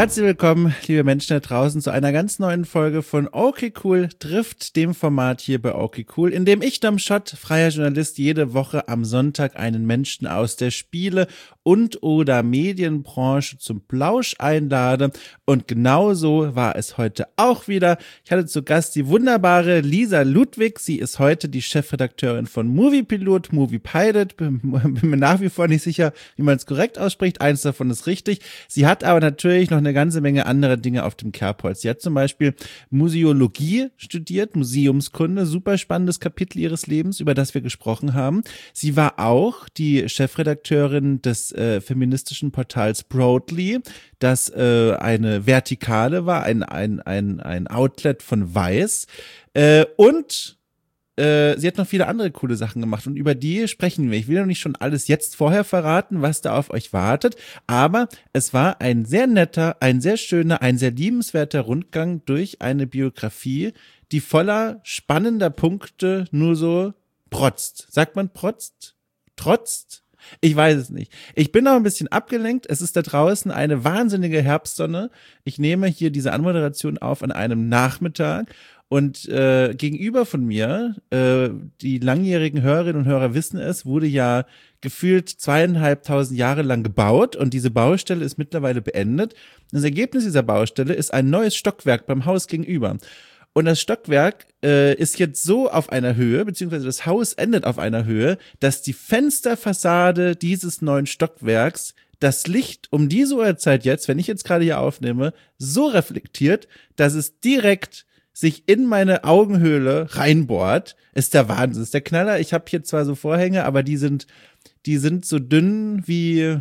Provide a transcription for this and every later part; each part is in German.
Herzlich willkommen, liebe Menschen da draußen, zu einer ganz neuen Folge von Okay Cool trifft, dem Format hier bei Okay Cool, in dem ich, Dom Schott, freier Journalist, jede Woche am Sonntag einen Menschen aus der Spiele- und oder Medienbranche zum Plausch einlade. Und genauso war es heute auch wieder. Ich hatte zu Gast die wunderbare Lisa Ludwig. Sie ist heute die Chefredakteurin von Moviepilot, Moviepilot. Bin mir nach wie vor nicht sicher, wie man es korrekt ausspricht. Eins davon ist richtig. Sie hat aber natürlich noch eine ganze Menge andere Dinge auf dem Kerbholz. Sie hat zum Beispiel Museologie studiert, Museumskunde, super spannendes Kapitel ihres Lebens, über das wir gesprochen haben. Sie war auch die Chefredakteurin des feministischen Portals Broadly, das eine Vertikale war, ein Outlet von Weiß. Und sie hat noch viele andere coole Sachen gemacht und über die sprechen wir. Ich will noch nicht schon alles jetzt vorher verraten, was da auf euch wartet, aber es war ein sehr netter, ein sehr schöner, ein sehr liebenswerter Rundgang durch eine Biografie, die voller spannender Punkte nur so protzt. Sagt man protzt? Trotzt? Ich weiß es nicht. Ich bin noch ein bisschen abgelenkt. Es ist da draußen eine wahnsinnige Herbstsonne. Ich nehme hier diese Anmoderation auf an einem Nachmittag. Und gegenüber von mir, die langjährigen Hörerinnen und Hörer wissen es, wurde ja gefühlt 2.500 Jahre lang gebaut und diese Baustelle ist mittlerweile beendet. Das Ergebnis dieser Baustelle ist ein neues Stockwerk beim Haus gegenüber. Und das Stockwerk ist jetzt so auf einer Höhe, beziehungsweise das Haus endet auf einer Höhe, dass die Fensterfassade dieses neuen Stockwerks das Licht um diese Uhrzeit jetzt, wenn ich jetzt gerade hier aufnehme, so reflektiert, dass es direkt sich in meine Augenhöhle reinbohrt. Ist der Wahnsinn, ist der Knaller. Ich habe hier zwar so Vorhänge, aber die sind so dünn wie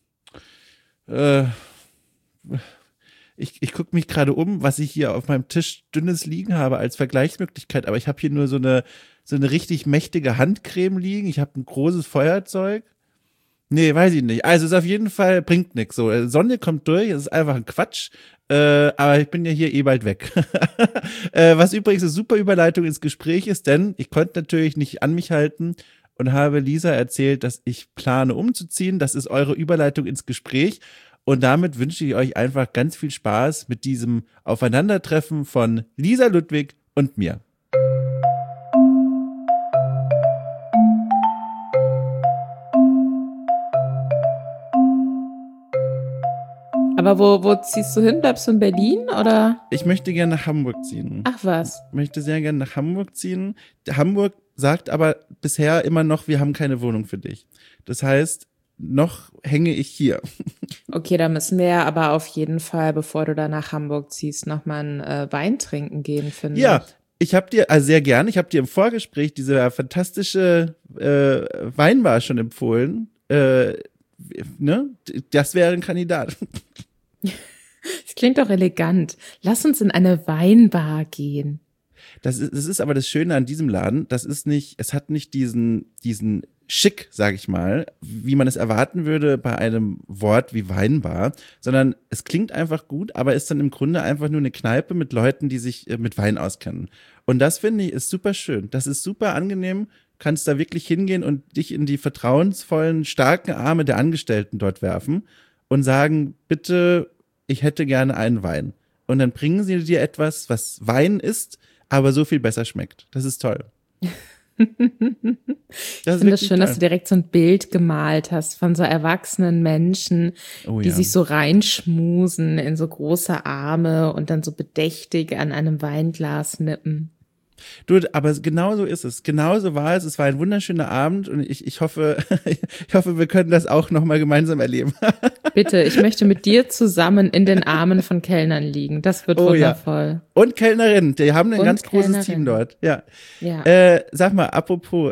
ich gucke mich gerade um, was ich hier auf meinem Tisch dünnes liegen habe als Vergleichsmöglichkeit, aber ich habe hier nur so eine richtig mächtige Handcreme liegen. Ich habe ein großes Feuerzeug. Nee, weiß ich nicht. Also es auf jeden Fall bringt nichts. So, Sonne kommt durch, es ist einfach ein Quatsch. Aber ich bin ja hier bald weg. Was übrigens eine super Überleitung ins Gespräch ist, denn ich konnte natürlich nicht an mich halten und habe Lisa erzählt, dass ich plane umzuziehen. Das ist eure Überleitung ins Gespräch. Und damit wünsche ich euch einfach ganz viel Spaß mit diesem Aufeinandertreffen von Lisa Ludwig und mir. Aber wo ziehst du hin? Bleibst du in Berlin oder? Ich möchte gerne nach Hamburg ziehen. Ach was. Ich möchte sehr gerne nach Hamburg ziehen. Hamburg sagt aber bisher immer noch, wir haben keine Wohnung für dich. Das heißt, noch hänge ich hier. Okay, da müssen wir ja aber auf jeden Fall, bevor du da nach Hamburg ziehst, nochmal einen Wein trinken gehen, finde ich. Ja, ich habe dir, also sehr gern, ich habe dir im Vorgespräch diese fantastische Weinbar schon empfohlen. Ne? Das wäre ein Kandidat. Das klingt doch elegant. Lass uns in eine Weinbar gehen. Das ist aber das Schöne an diesem Laden, es hat nicht diesen Schick, sag ich mal, wie man es erwarten würde bei einem Wort wie Weinbar, sondern es klingt einfach gut, aber ist dann im Grunde einfach nur eine Kneipe mit Leuten, die sich mit Wein auskennen. Und das finde ich ist super schön. Das ist super angenehm. Kannst da wirklich hingehen und dich in die vertrauensvollen, starken Arme der Angestellten dort werfen und sagen, bitte, ich hätte gerne einen Wein. Und dann bringen sie dir etwas, was Wein ist, aber so viel besser schmeckt. Das ist toll. Ich finde es schön, dass du direkt so ein Bild gemalt hast von so erwachsenen Menschen, die sich so reinschmusen in so große Arme und dann so bedächtig an einem Weinglas nippen. Du, aber genauso ist es. Genauso war es. Es war ein wunderschöner Abend und ich hoffe, wir können das auch nochmal gemeinsam erleben. Bitte, ich möchte mit dir zusammen in den Armen von Kellnern liegen. Das wird wundervoll. Ja. Und Kellnerinnen, die haben ein ganz großes Team dort. Ja. Sag mal, apropos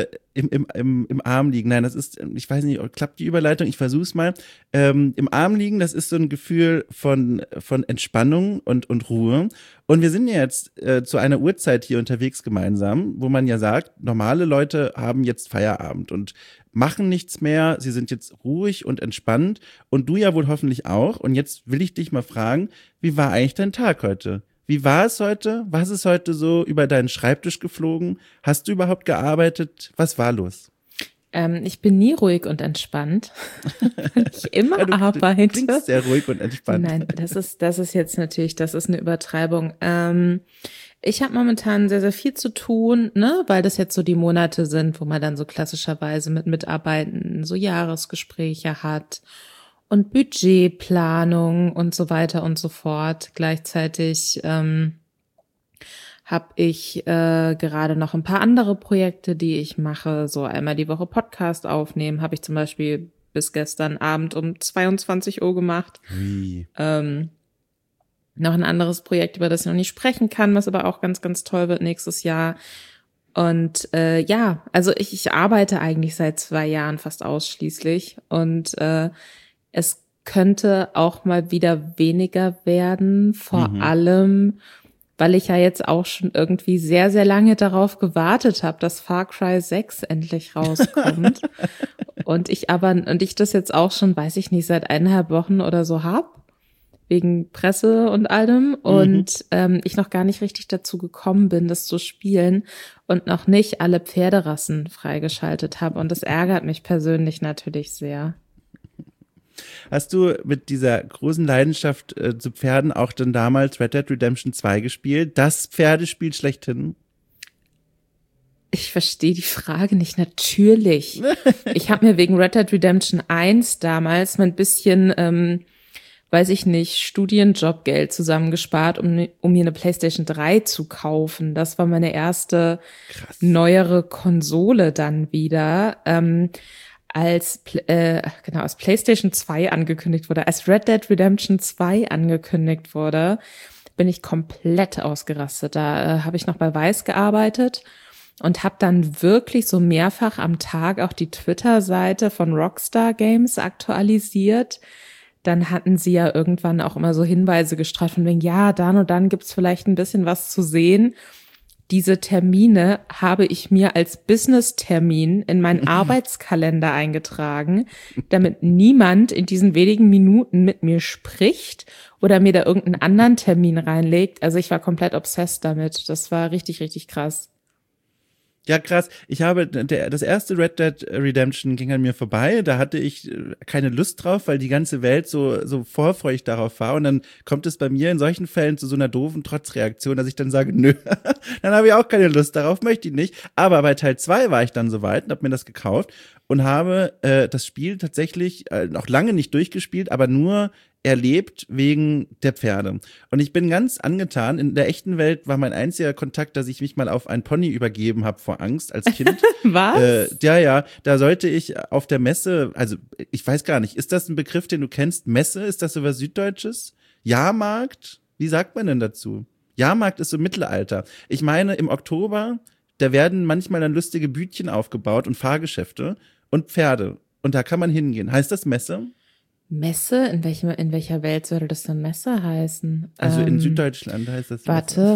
im Arm liegen. Nein, das ist, ich weiß nicht, klappt die Überleitung? Ich versuch's mal. Im Arm liegen, das ist so ein Gefühl von Entspannung und Ruhe. Und wir sind ja jetzt zu einer Uhrzeit hier unterwegs gemeinsam, wo man ja sagt, normale Leute haben jetzt Feierabend und machen nichts mehr. Sie sind jetzt ruhig und entspannt. Und du ja wohl hoffentlich auch. Und jetzt will ich dich mal fragen, wie war eigentlich dein Tag heute? Wie war es heute? Was ist heute so über deinen Schreibtisch geflogen? Hast du überhaupt gearbeitet? Was war los? Ich bin nie ruhig und entspannt, weil ich immer arbeite. Du klingst sehr ruhig und entspannt. Nein, das ist jetzt natürlich, das ist eine Übertreibung. Ich habe momentan sehr, sehr viel zu tun, ne, weil das jetzt so die Monate sind, wo man dann so klassischerweise mit Mitarbeitenden so Jahresgespräche hat und Budgetplanung und so weiter und so fort. Gleichzeitig habe ich gerade noch ein paar andere Projekte, die ich mache. So einmal die Woche Podcast aufnehmen, habe ich zum Beispiel bis gestern Abend um 22 Uhr gemacht. Noch ein anderes Projekt, über das ich noch nicht sprechen kann, was aber auch ganz, ganz toll wird nächstes Jahr. Und also ich arbeite eigentlich seit 2 Jahren fast ausschließlich. Und es könnte auch mal wieder weniger werden, vor allem weil ich ja jetzt auch schon irgendwie sehr, sehr lange darauf gewartet habe, dass Far Cry 6 endlich rauskommt. und ich das jetzt auch schon, weiß ich nicht, seit 1,5 Wochen oder so hab, wegen Presse und allem. Und ich noch gar nicht richtig dazu gekommen bin, das zu spielen und noch nicht alle Pferderassen freigeschaltet habe. Und das ärgert mich persönlich natürlich sehr. Hast du mit dieser großen Leidenschaft zu Pferden auch dann damals Red Dead Redemption 2 gespielt? Das Pferdespiel schlechthin? Ich verstehe die Frage nicht. Natürlich. Ich habe mir wegen Red Dead Redemption 1 damals mal ein bisschen, weiß ich nicht, Studienjobgeld zusammengespart, um mir eine PlayStation 3 zu kaufen. Das war meine erste neuere Konsole dann wieder. Als PlayStation 2 angekündigt wurde, als Red Dead Redemption 2 angekündigt wurde, bin ich komplett ausgerastet. Da habe ich noch bei Weiß gearbeitet und habe dann wirklich so mehrfach am Tag auch die Twitter-Seite von Rockstar Games aktualisiert. Dann hatten sie ja irgendwann auch immer so Hinweise gestreut von wegen, ja, dann und dann gibt's vielleicht ein bisschen was zu sehen. Diese Termine habe ich mir als Business-Termin in meinen Arbeitskalender eingetragen, damit niemand in diesen wenigen Minuten mit mir spricht oder mir da irgendeinen anderen Termin reinlegt. Also ich war komplett obsessed damit. Das war richtig, richtig krass. Ja, krass. Ich habe, das erste Red Dead Redemption ging an mir vorbei. Da hatte ich keine Lust drauf, weil die ganze Welt so vorfreudig darauf war. Und dann kommt es bei mir in solchen Fällen zu so einer doofen Trotzreaktion, dass ich dann sage, nö, dann habe ich auch keine Lust darauf, möchte ich nicht. Aber bei Teil 2 war ich dann soweit und habe mir das gekauft und habe das Spiel tatsächlich noch lange nicht durchgespielt, aber nur erlebt wegen der Pferde. Und ich bin ganz angetan. In der echten Welt war mein einziger Kontakt, dass ich mich mal auf ein Pony übergeben habe vor Angst als Kind. Was? Ja, da sollte ich auf der Messe, also ich weiß gar nicht, ist das ein Begriff, den du kennst? Messe, ist das sowas Süddeutsches? Jahrmarkt? Wie sagt man denn dazu? Jahrmarkt ist so Mittelalter. Ich meine, im Oktober, da werden manchmal dann lustige Bütchen aufgebaut und Fahrgeschäfte und Pferde. Und da kann man hingehen. Heißt das Messe? Messe? In welcher Welt sollte das denn Messe heißen? Also in Süddeutschland heißt das Warte, Messe.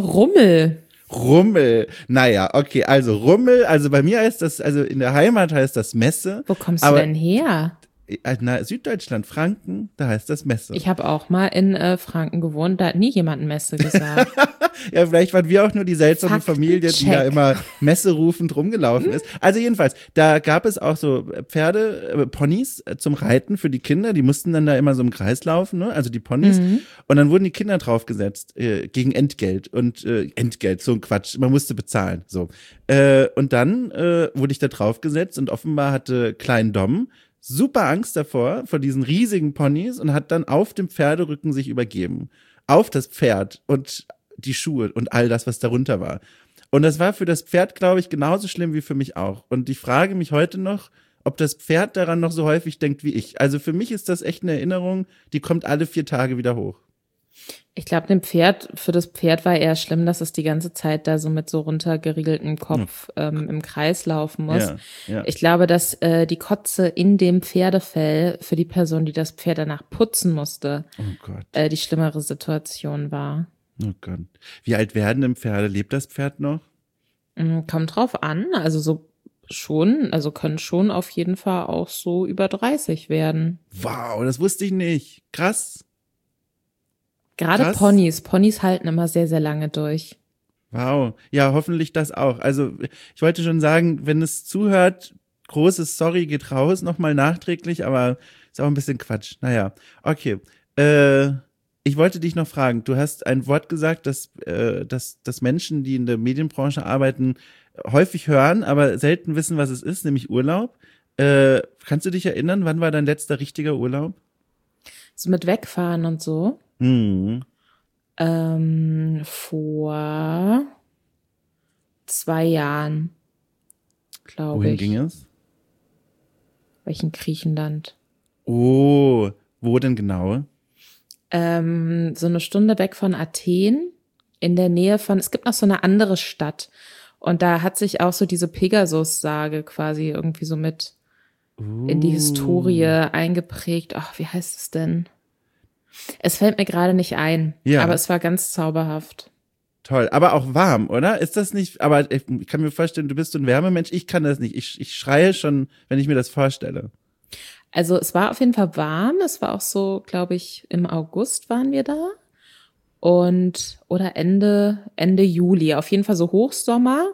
Rummel. Naja, okay, also Rummel, also bei mir heißt das, also in der Heimat heißt das Messe. Wo kommst du denn her? Na, Süddeutschland, Franken, da heißt das Messe. Ich habe auch mal in Franken gewohnt, da hat nie jemand Messe gesagt. Ja, vielleicht waren wir auch nur die seltsame Familie, die da immer messerufend rumgelaufen ist. Also jedenfalls, da gab es auch so Pferde, Ponys zum Reiten für die Kinder, die mussten dann da immer so im Kreis laufen, ne? Also die Ponys. Und dann wurden die Kinder draufgesetzt gegen Entgelt. Und Entgelt, so ein Quatsch, man musste bezahlen. So. Und dann wurde ich da draufgesetzt und offenbar hatte Klein Dom super Angst davor, vor diesen riesigen Ponys und hat dann auf dem Pferderücken sich übergeben. Auf das Pferd und die Schuhe und all das, was darunter war. Und das war für das Pferd, glaube ich, genauso schlimm wie für mich auch. Und ich frage mich heute noch, ob das Pferd daran noch so häufig denkt wie ich. Also für mich ist das echt eine Erinnerung, die kommt alle 4 Tage wieder hoch. Ich glaube, für das Pferd war eher schlimm, dass es die ganze Zeit da so mit so runtergeriegeltem Kopf im Kreis laufen muss. Ja. Ich glaube, dass die Kotze in dem Pferdefell für die Person, die das Pferd danach putzen musste, die schlimmere Situation war. Oh Gott. Wie alt werden denn Pferde? Lebt das Pferd noch? Kommt drauf an. Also können schon auf jeden Fall auch so über 30 werden. Wow, das wusste ich nicht. Krass. Gerade Ponys halten immer sehr, sehr lange durch. Wow, ja, hoffentlich das auch. Also ich wollte schon sagen, wenn es zuhört, großes Sorry geht raus, nochmal nachträglich, aber ist auch ein bisschen Quatsch. Naja, okay. Ich wollte dich noch fragen, du hast ein Wort gesagt, dass Menschen, die in der Medienbranche arbeiten, häufig hören, aber selten wissen, was es ist, nämlich Urlaub. Kannst du dich erinnern, wann war dein letzter richtiger Urlaub? So mit Wegfahren und so? Vor 2 Jahren, glaube ich. Wohin ging es? In Griechenland. Oh, wo denn genau? So eine Stunde weg von Athen, in der Nähe von, es gibt noch so eine andere Stadt. Und da hat sich auch so diese Pegasus-Sage quasi irgendwie so mit in die Historie eingeprägt. Ach, wie heißt es denn? Es fällt mir gerade nicht ein, aber es war ganz zauberhaft. Toll, aber auch warm, oder? Ist das nicht, aber ich kann mir vorstellen, du bist so ein Wärmemensch, ich kann das nicht. Ich schreie schon, wenn ich mir das vorstelle. Also es war auf jeden Fall warm, es war auch so, glaube ich, im August waren wir da oder Ende Juli, auf jeden Fall so Hochsommer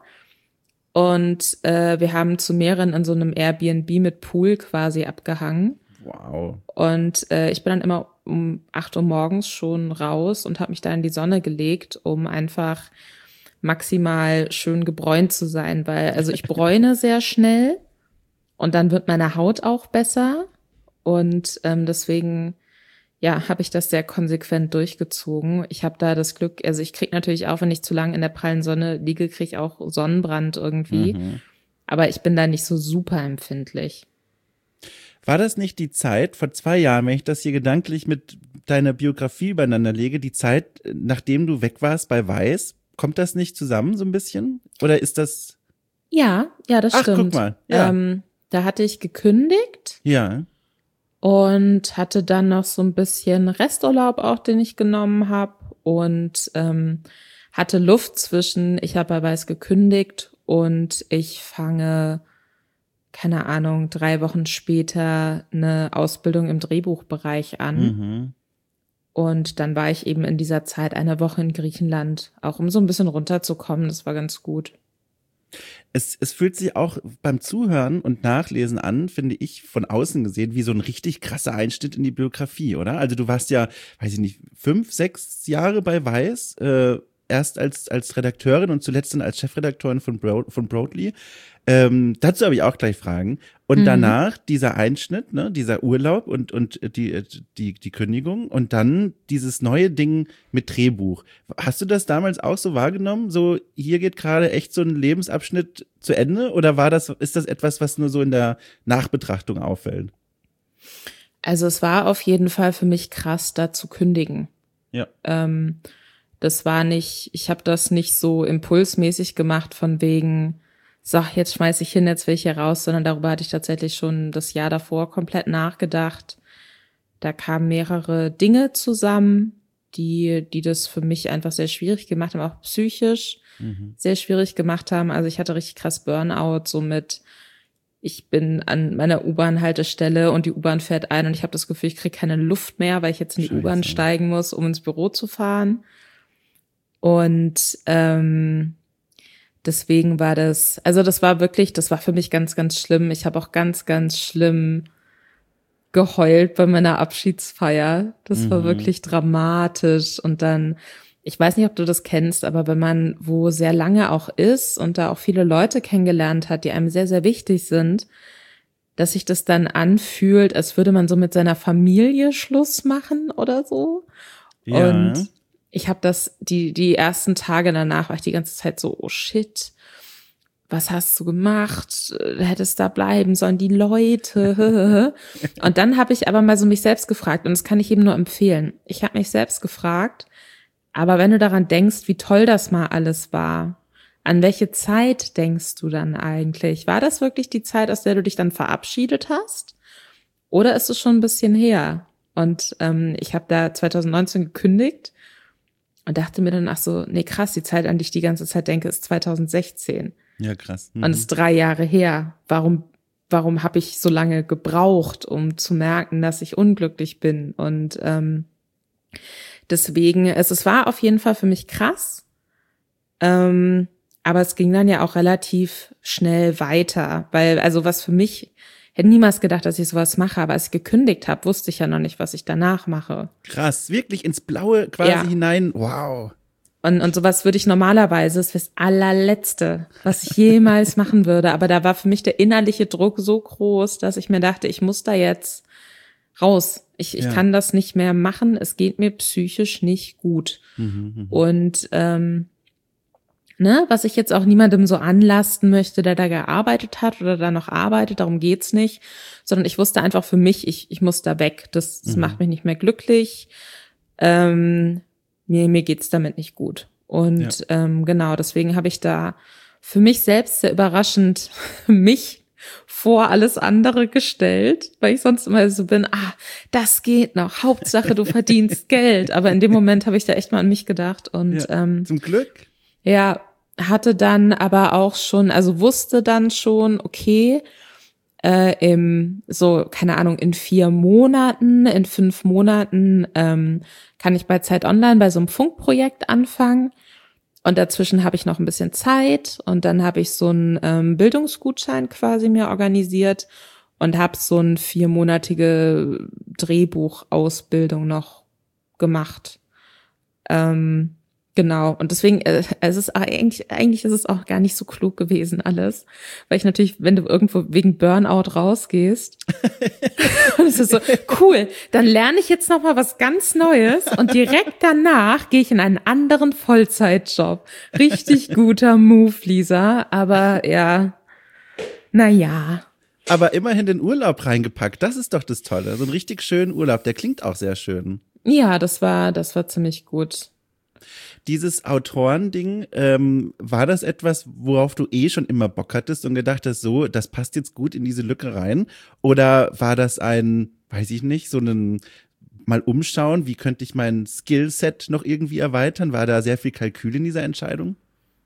und wir haben zu mehreren in so einem Airbnb mit Pool quasi abgehangen. Wow. Und ich bin dann immer um 8 Uhr morgens schon raus und habe mich da in die Sonne gelegt, um einfach maximal schön gebräunt zu sein, weil also ich bräune sehr schnell. Und dann wird meine Haut auch besser und deswegen, ja, habe ich das sehr konsequent durchgezogen. Ich habe da das Glück, also ich kriege natürlich auch, wenn ich zu lange in der prallen Sonne liege, kriege ich auch Sonnenbrand irgendwie. Aber ich bin da nicht so super empfindlich. War das nicht die Zeit vor 2 Jahren, wenn ich das hier gedanklich mit deiner Biografie übereinander lege, die Zeit, nachdem du weg warst bei Weiß? Kommt das nicht zusammen so ein bisschen? Oder ist das… Ja, das stimmt. Ach, guck mal. Ja. Da hatte ich gekündigt. Ja. Und hatte dann noch so ein bisschen Resturlaub auch, den ich genommen habe. Und hatte Luft zwischen, ich habe bei Weiß gekündigt und ich fange, keine Ahnung, 3 Wochen später eine Ausbildung im Drehbuchbereich an. Und dann war ich eben in dieser Zeit 1 Woche in Griechenland, auch um so ein bisschen runterzukommen. Das war ganz gut. Es fühlt sich auch beim Zuhören und Nachlesen an, finde ich, von außen gesehen, wie so ein richtig krasser Einschnitt in die Biografie, oder? Also du warst ja, weiß ich nicht, 5, 6 Jahre bei Weiß, erst als Redakteurin und zuletzt dann als Chefredakteurin von Broadly. Dazu habe ich auch gleich Fragen. Und danach dieser Einschnitt, ne, dieser Urlaub und die Kündigung und dann dieses neue Ding mit Drehbuch. Hast du das damals auch so wahrgenommen? So, hier geht gerade echt so ein Lebensabschnitt zu Ende? Oder ist das etwas, was nur so in der Nachbetrachtung auffällt? Also es war auf jeden Fall für mich krass, da zu kündigen. Ja. Das war nicht, ich habe das nicht so impulsmäßig gemacht von wegen, so, jetzt schmeiß ich hin, jetzt will ich hier raus, sondern darüber hatte ich tatsächlich schon das Jahr davor komplett nachgedacht. Da kamen mehrere Dinge zusammen, die das für mich einfach sehr schwierig gemacht haben, auch psychisch sehr schwierig gemacht haben. Also ich hatte richtig krass Burnout, ich bin an meiner U-Bahn-Haltestelle und die U-Bahn fährt ein und ich habe das Gefühl, ich kriege keine Luft mehr, weil ich jetzt in die U-Bahn steigen muss, um ins Büro zu fahren. Und deswegen war das war für mich ganz, ganz schlimm. Ich habe auch ganz, ganz schlimm geheult bei meiner Abschiedsfeier. Das war wirklich dramatisch. Und dann, ich weiß nicht, ob du das kennst, aber wenn man wo sehr lange auch ist und da auch viele Leute kennengelernt hat, die einem sehr, sehr wichtig sind, dass sich das dann anfühlt, als würde man so mit seiner Familie Schluss machen oder so. Ja. Und ich habe das, die ersten Tage danach war ich die ganze Zeit so, oh shit, was hast du gemacht? Hättest da bleiben sollen, die Leute. Und dann habe ich aber mal so mich selbst gefragt, und das kann ich jedem nur empfehlen. Ich habe mich selbst gefragt, aber wenn du daran denkst, wie toll das mal alles war, an welche Zeit denkst du dann eigentlich? War das wirklich die Zeit, aus der du dich dann verabschiedet hast? Oder ist es schon ein bisschen her? Und ich habe da 2019 gekündigt. Und dachte mir dann, ach so, nee, krass, die Zeit, an die ich die ganze Zeit denke, ist 2016. Ja, krass. Und es ist 3 Jahre her. Warum habe ich so lange gebraucht, um zu merken, dass ich unglücklich bin? Und deswegen, es war auf jeden Fall für mich krass. Aber es ging dann ja auch relativ schnell weiter, weil, also was für mich, hätte niemals gedacht, dass ich sowas mache, aber als ich gekündigt habe, wusste ich ja noch nicht, was ich danach mache. Krass, wirklich ins Blaue quasi hinein, wow. Und sowas würde ich normalerweise, das wäre das allerletzte, was ich jemals machen würde. Aber da war für mich der innerliche Druck so groß, dass ich mir dachte, ich muss da jetzt raus. Ich kann das nicht mehr machen. Es geht mir psychisch nicht gut. Und was ich jetzt auch niemandem so anlasten möchte, der da gearbeitet hat oder da noch arbeitet, darum geht's nicht. Sondern ich wusste einfach für mich, ich muss da weg. Das macht mich nicht mehr glücklich. Mir geht's damit nicht gut. Und genau, deswegen habe ich da für mich selbst sehr überraschend mich vor alles andere gestellt, weil ich sonst immer so bin, das geht noch, Hauptsache du verdienst Geld. Aber in dem Moment habe ich da echt mal an mich gedacht. Und zum Glück. Ja, hatte dann aber auch schon, also wusste dann schon, okay, keine Ahnung, in 4 Monaten, in 5 Monaten kann ich bei Zeit Online bei so einem Funkprojekt anfangen. Und dazwischen habe ich noch ein bisschen Zeit und dann habe ich so einen Bildungsgutschein quasi mir organisiert und habe so eine 4-monatige Drehbuchausbildung noch gemacht. Genau, und deswegen, es ist eigentlich ist es auch gar nicht so klug gewesen alles, weil ich natürlich, wenn du irgendwo wegen Burnout rausgehst, und es ist so, cool, dann lerne ich jetzt nochmal was ganz Neues und direkt danach gehe ich in einen anderen Vollzeitjob. Richtig guter Move, Lisa, aber ja, naja. Aber immerhin den Urlaub reingepackt, das ist doch das Tolle, so einen richtig schönen Urlaub, der klingt auch sehr schön. Ja, das war ziemlich gut. Dieses Autorending, war das etwas, worauf du schon immer Bock hattest und gedacht hast, so, das passt jetzt gut in diese Lücke rein? Oder war das ein, weiß ich nicht, so ein mal umschauen, wie könnte ich mein Skillset noch irgendwie erweitern? War da sehr viel Kalkül in dieser Entscheidung?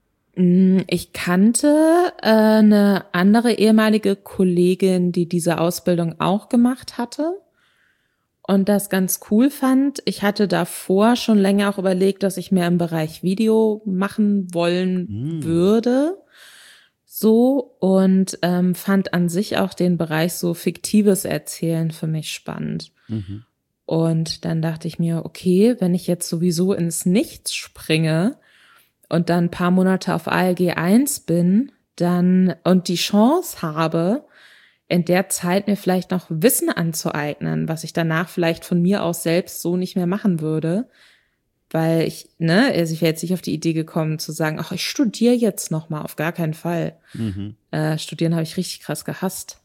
Ich kannte eine andere ehemalige Kollegin, die diese Ausbildung auch gemacht hatte. Und das ganz cool fand. Ich hatte davor schon länger auch überlegt, dass ich mehr im Bereich Video machen wollen würde. So, und fand an sich auch den Bereich so fiktives Erzählen für mich spannend. Und dann dachte ich mir, okay, wenn ich jetzt sowieso ins Nichts springe und dann ein paar Monate auf ALG 1 bin, dann und die Chance habe, in der Zeit mir vielleicht noch Wissen anzueignen, was ich danach vielleicht von mir aus selbst so nicht mehr machen würde, weil ich wäre jetzt nicht auf die Idee gekommen zu sagen, ach, ich studiere jetzt noch mal, auf gar keinen Fall. Studieren habe ich richtig krass gehasst.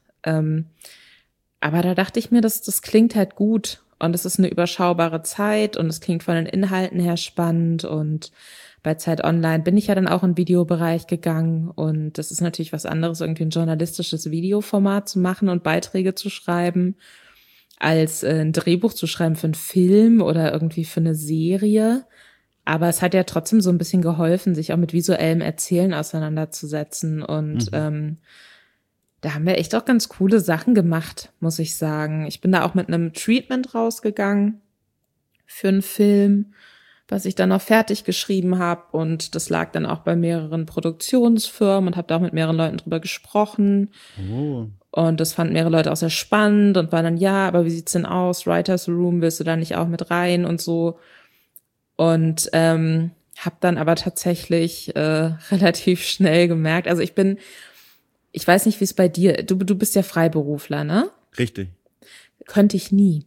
Aber da dachte ich mir, das klingt halt gut und es ist eine überschaubare Zeit und es klingt von den Inhalten her spannend und bei Zeit Online bin ich ja dann auch in den Videobereich gegangen und das ist natürlich was anderes, irgendwie ein journalistisches Videoformat zu machen und Beiträge zu schreiben, als ein Drehbuch zu schreiben für einen Film oder irgendwie für eine Serie. Aber es hat ja trotzdem so ein bisschen geholfen, sich auch mit visuellem Erzählen auseinanderzusetzen und da haben wir echt auch ganz coole Sachen gemacht, muss ich sagen. Ich bin da auch mit einem Treatment rausgegangen für einen Film, was ich dann noch fertig geschrieben habe und das lag dann auch bei mehreren Produktionsfirmen und habe da auch mit mehreren Leuten drüber gesprochen. Und das fanden mehrere Leute auch sehr spannend und war dann, ja, aber wie sieht's denn aus? Writers Room, willst du da nicht auch mit rein und so? Und habe dann aber tatsächlich relativ schnell gemerkt, also ich weiß nicht, wie es bei dir, du bist ja Freiberufler, ne? Richtig. Könnte ich nie.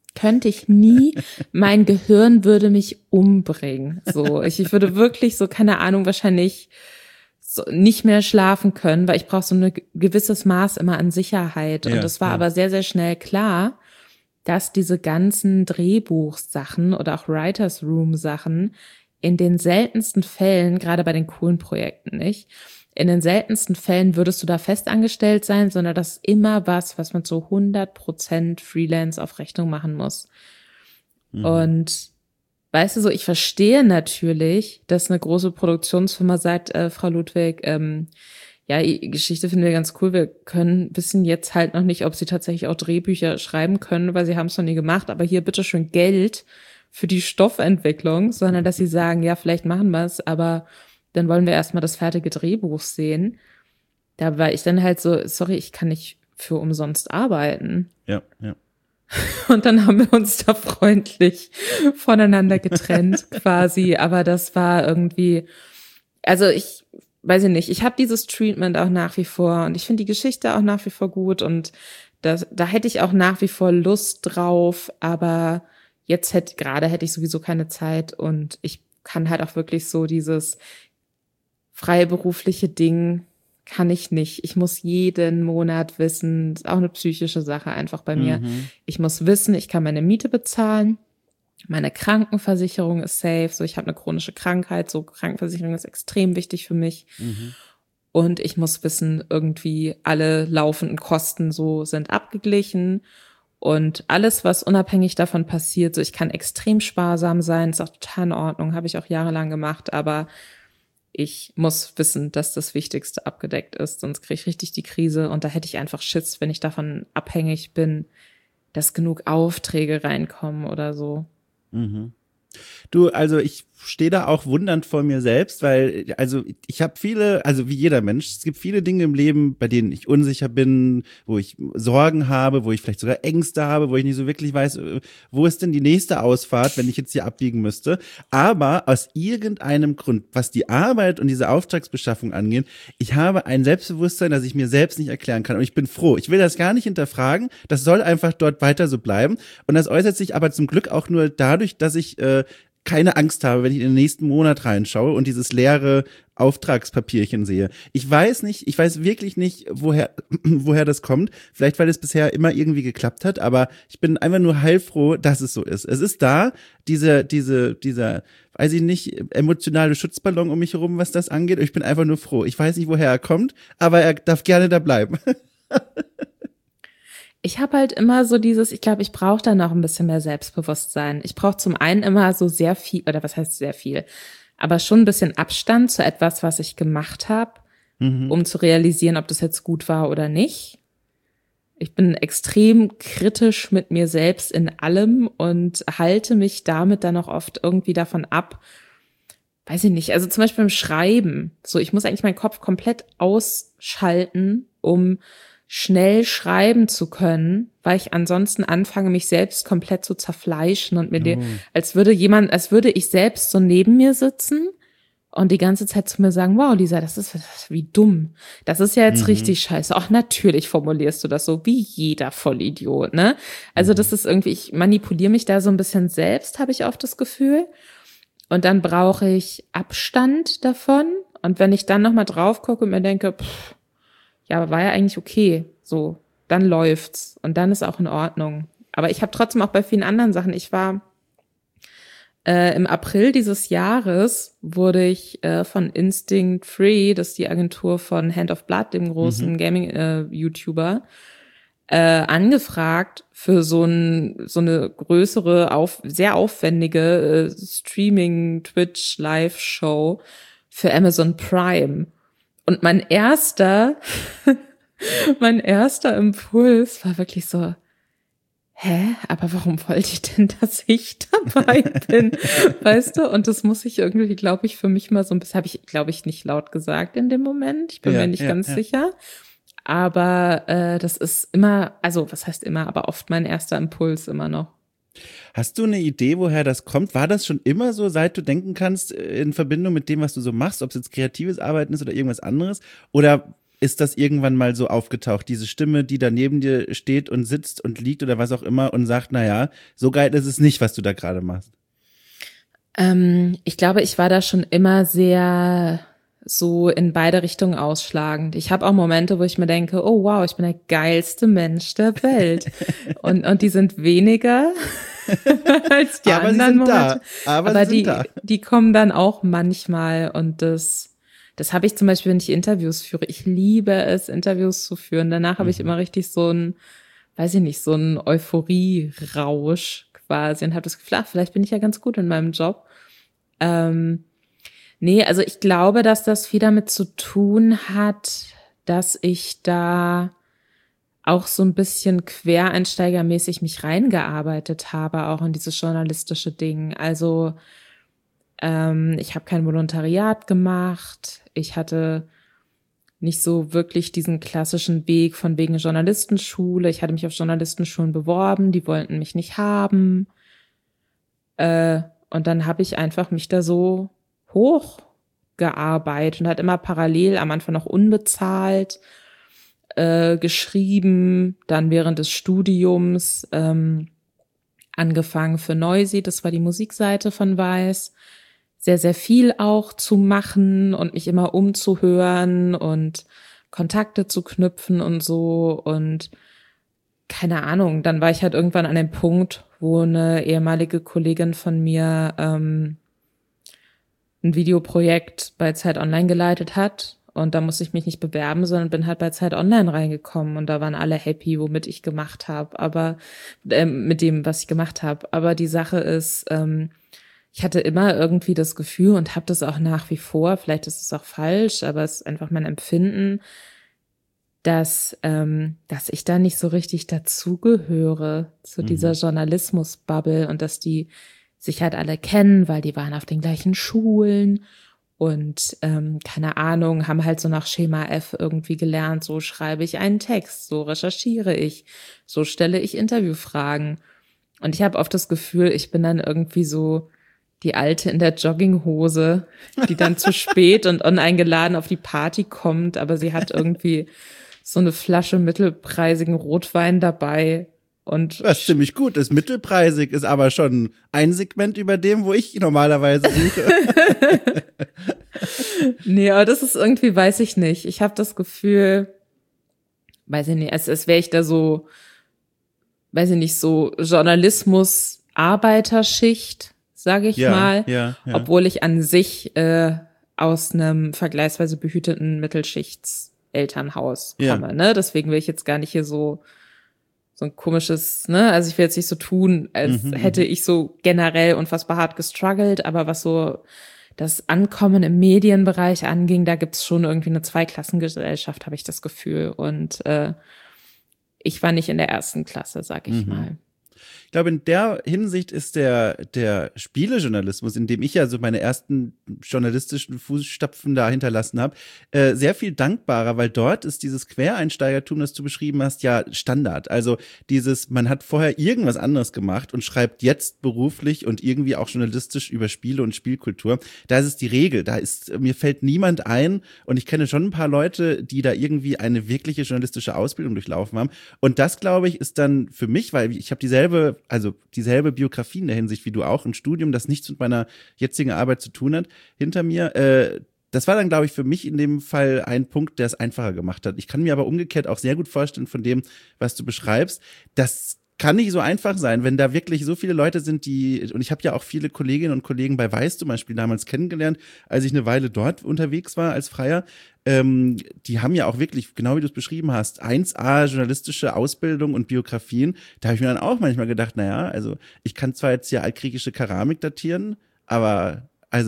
Mein Gehirn würde mich umbringen. So, ich würde wirklich so, keine Ahnung, wahrscheinlich so nicht mehr schlafen können, weil ich brauche so ein gewisses Maß immer an Sicherheit. Und es war aber sehr, sehr schnell klar, dass diese ganzen Drehbuchsachen oder auch Writers Room Sachen in den seltensten Fällen, gerade bei den coolen Projekten nicht, in den seltensten Fällen würdest du da festangestellt sein, sondern das ist immer was man so 100% Freelance auf Rechnung machen muss. Und weißt du so, ich verstehe natürlich, dass eine große Produktionsfirma sagt, Frau Ludwig, ja, die Geschichte finden wir ganz cool, wir wissen jetzt halt noch nicht, ob sie tatsächlich auch Drehbücher schreiben können, weil sie haben es noch nie gemacht, aber hier bitte schön Geld für die Stoffentwicklung, sondern dass sie sagen, ja, vielleicht machen wir es, aber dann wollen wir erstmal das fertige Drehbuch sehen. Da war ich dann halt so, sorry, ich kann nicht für umsonst arbeiten. Ja. Und dann haben wir uns da freundlich voneinander getrennt quasi. Aber das war irgendwie, also ich weiß ich nicht, ich habe dieses Treatment auch nach wie vor und ich finde die Geschichte auch nach wie vor gut und da hätte ich auch nach wie vor Lust drauf, aber jetzt hätte ich sowieso keine Zeit und ich kann halt auch wirklich so dieses freiberufliche Ding kann ich nicht. Ich muss jeden Monat wissen, das ist auch eine psychische Sache einfach bei mir. Ich muss wissen, ich kann meine Miete bezahlen, meine Krankenversicherung ist safe, so ich habe eine chronische Krankheit, so Krankenversicherung ist extrem wichtig für mich. Und ich muss wissen, irgendwie alle laufenden Kosten so sind abgeglichen und alles, was unabhängig davon passiert, so ich kann extrem sparsam sein, ist auch total in Ordnung, habe ich auch jahrelang gemacht, aber ich muss wissen, dass das Wichtigste abgedeckt ist, sonst kriege ich richtig die Krise und da hätte ich einfach Schiss, wenn ich davon abhängig bin, dass genug Aufträge reinkommen oder so. Du, also ich stehe da auch wundernd vor mir selbst, weil, also ich habe also wie jeder Mensch, es gibt viele Dinge im Leben, bei denen ich unsicher bin, wo ich Sorgen habe, wo ich vielleicht sogar Ängste habe, wo ich nicht so wirklich weiß, wo ist denn die nächste Ausfahrt, wenn ich jetzt hier abbiegen müsste. Aber aus irgendeinem Grund, was die Arbeit und diese Auftragsbeschaffung angeht, ich habe ein Selbstbewusstsein, das ich mir selbst nicht erklären kann. Und ich bin froh. Ich will das gar nicht hinterfragen. Das soll einfach dort weiter so bleiben. Und das äußert sich aber zum Glück auch nur dadurch, dass ich keine Angst habe, wenn ich in den nächsten Monat reinschaue und dieses leere Auftragspapierchen sehe. Ich weiß wirklich nicht, woher das kommt. Vielleicht, weil es bisher immer irgendwie geklappt hat, aber ich bin einfach nur heilfroh, dass es so ist. Es ist da, dieser, weiß ich nicht, emotionale Schutzballon um mich herum, was das angeht. Ich bin einfach nur froh. Ich weiß nicht, woher er kommt, aber er darf gerne da bleiben. Ich habe halt immer so ich glaube, ich brauche da noch ein bisschen mehr Selbstbewusstsein. Ich brauche zum einen immer so sehr viel, oder was heißt sehr viel, aber schon ein bisschen Abstand zu etwas, was ich gemacht habe, um zu realisieren, ob das jetzt gut war oder nicht. Ich bin extrem kritisch mit mir selbst in allem und halte mich damit dann auch oft irgendwie davon ab, weiß ich nicht, also zum Beispiel beim Schreiben. So, ich muss eigentlich meinen Kopf komplett ausschalten, um schnell schreiben zu können, weil ich ansonsten anfange, mich selbst komplett zu zerfleischen und als würde ich selbst so neben mir sitzen und die ganze Zeit zu mir sagen, wow, Lisa, das ist wie dumm. Das ist ja jetzt richtig scheiße. Auch natürlich formulierst du das so, wie jeder Vollidiot, ne? Also das ist irgendwie, ich manipuliere mich da so ein bisschen selbst, habe ich oft das Gefühl. Und dann brauche ich Abstand davon. Und wenn ich dann nochmal drauf gucke und mir denke, ja, aber war ja eigentlich okay, so, dann läuft's und dann ist auch in Ordnung. Aber ich habe trotzdem auch bei vielen anderen Sachen, ich war im April dieses Jahres wurde ich von Instinct Free, das ist die Agentur von Hand of Blood, dem großen Gaming-YouTuber, angefragt für so eine größere, sehr aufwendige Streaming-Twitch-Live-Show für Amazon Prime. Und mein erster Impuls war wirklich so, aber warum wollte ich denn, dass ich dabei bin? Weißt du? Und das muss ich irgendwie, glaube ich, für mich mal so ein bisschen, habe ich, glaube ich, nicht laut gesagt in dem Moment. Ich bin mir nicht ganz sicher. Aber das ist immer, also was heißt immer, aber oft mein erster Impuls immer noch. Hast du eine Idee, woher das kommt? War das schon immer so, seit du denken kannst, in Verbindung mit dem, was du so machst, ob es jetzt kreatives Arbeiten ist oder irgendwas anderes? Oder ist das irgendwann mal so aufgetaucht, diese Stimme, die da neben dir steht und sitzt und liegt oder was auch immer und sagt, naja, so geil ist es nicht, was du da gerade machst? Ich glaube, ich war da schon immer sehr so in beide Richtungen ausschlagend. Ich habe auch Momente, wo ich mir denke, oh wow, ich bin der geilste Mensch der Welt. und die sind weniger als die aber anderen Momente. Aber die kommen dann auch manchmal und das habe ich zum Beispiel, wenn ich Interviews führe. Ich liebe es, Interviews zu führen. Danach habe ich immer richtig so ein, weiß ich nicht, so ein Euphorie-Rausch quasi und habe das Gefühl, vielleicht bin ich ja ganz gut in meinem Job. Nee, also ich glaube, dass das viel damit zu tun hat, dass ich da auch so ein bisschen quereinsteigermäßig mich reingearbeitet habe, auch in dieses journalistische Ding. Also Ich habe kein Volontariat gemacht. Ich hatte nicht so wirklich diesen klassischen Weg von wegen Journalistenschule. Ich hatte mich auf Journalistenschulen beworben, die wollten mich nicht haben. Und dann habe ich einfach mich da so hochgearbeitet und hat immer parallel am Anfang noch unbezahlt geschrieben, dann während des Studiums angefangen für Noisy, das war die Musikseite von Weiß, sehr, sehr viel auch zu machen und mich immer umzuhören und Kontakte zu knüpfen und so und keine Ahnung, dann war ich halt irgendwann an dem Punkt, wo eine ehemalige Kollegin von mir ein Videoprojekt bei Zeit Online geleitet hat und da musste ich mich nicht bewerben, sondern bin halt bei Zeit Online reingekommen und da waren alle happy, womit ich gemacht habe, aber mit dem, was ich gemacht habe. Aber die Sache ist, ich hatte immer irgendwie das Gefühl und habe das auch nach wie vor, vielleicht ist es auch falsch, aber es ist einfach mein Empfinden, dass ich da nicht so richtig dazugehöre zu dieser Journalismus-Bubble und dass die sich halt alle kennen, weil die waren auf den gleichen Schulen und keine Ahnung, haben halt so nach Schema F irgendwie gelernt, so schreibe ich einen Text, so recherchiere ich, so stelle ich Interviewfragen. Und ich habe oft das Gefühl, ich bin dann irgendwie so die Alte in der Jogginghose, die dann zu spät und uneingeladen auf die Party kommt, aber sie hat irgendwie so eine Flasche mittelpreisigen Rotwein dabei. Und was ziemlich gut ist. Mittelpreisig ist aber schon ein Segment über dem, wo ich normalerweise suche. Nee, aber das ist irgendwie, weiß ich nicht. Ich habe das Gefühl, weiß ich nicht, als wäre ich da so, weiß ich nicht, so Journalismus-Arbeiterschicht, sage ich mal. Ja. Obwohl ich an sich aus einem vergleichsweise behüteten Mittelschichtselternhaus komme. Ne? Deswegen will ich jetzt gar nicht hier so ein komisches, ne, also ich will jetzt nicht so tun, als hätte ich so generell unfassbar hart gestruggelt, aber was so das Ankommen im Medienbereich anging, da gibt's schon irgendwie eine Zweiklassengesellschaft, habe ich das Gefühl. Und ich war nicht in der ersten Klasse, sag ich mal. Ich glaube, in der Hinsicht ist der Spielejournalismus, in dem ich ja so meine ersten journalistischen Fußstapfen da hinterlassen habe, sehr viel dankbarer, weil dort ist dieses Quereinsteigertum, das du beschrieben hast, ja Standard. Also man hat vorher irgendwas anderes gemacht und schreibt jetzt beruflich und irgendwie auch journalistisch über Spiele und Spielkultur. Da ist es die Regel. Mir fällt niemand ein und ich kenne schon ein paar Leute, die da irgendwie eine wirkliche journalistische Ausbildung durchlaufen haben. Und das, glaube ich, ist dann für mich, weil ich habe dieselbe Biografie in der Hinsicht wie du auch, ein Studium, das nichts mit meiner jetzigen Arbeit zu tun hat, hinter mir. Das war dann, glaube ich, für mich in dem Fall ein Punkt, der es einfacher gemacht hat. Ich kann mir aber umgekehrt auch sehr gut vorstellen von dem, was du beschreibst, das kann nicht so einfach sein, wenn da wirklich so viele Leute sind, und ich habe ja auch viele Kolleginnen und Kollegen bei Weiß zum Beispiel damals kennengelernt, als ich eine Weile dort unterwegs war als Freier. Die haben ja auch wirklich, genau wie du es beschrieben hast, 1A journalistische Ausbildung und Biografien. Da habe ich mir dann auch manchmal gedacht, naja, also ich kann zwar jetzt ja altgriechische Keramik datieren, aber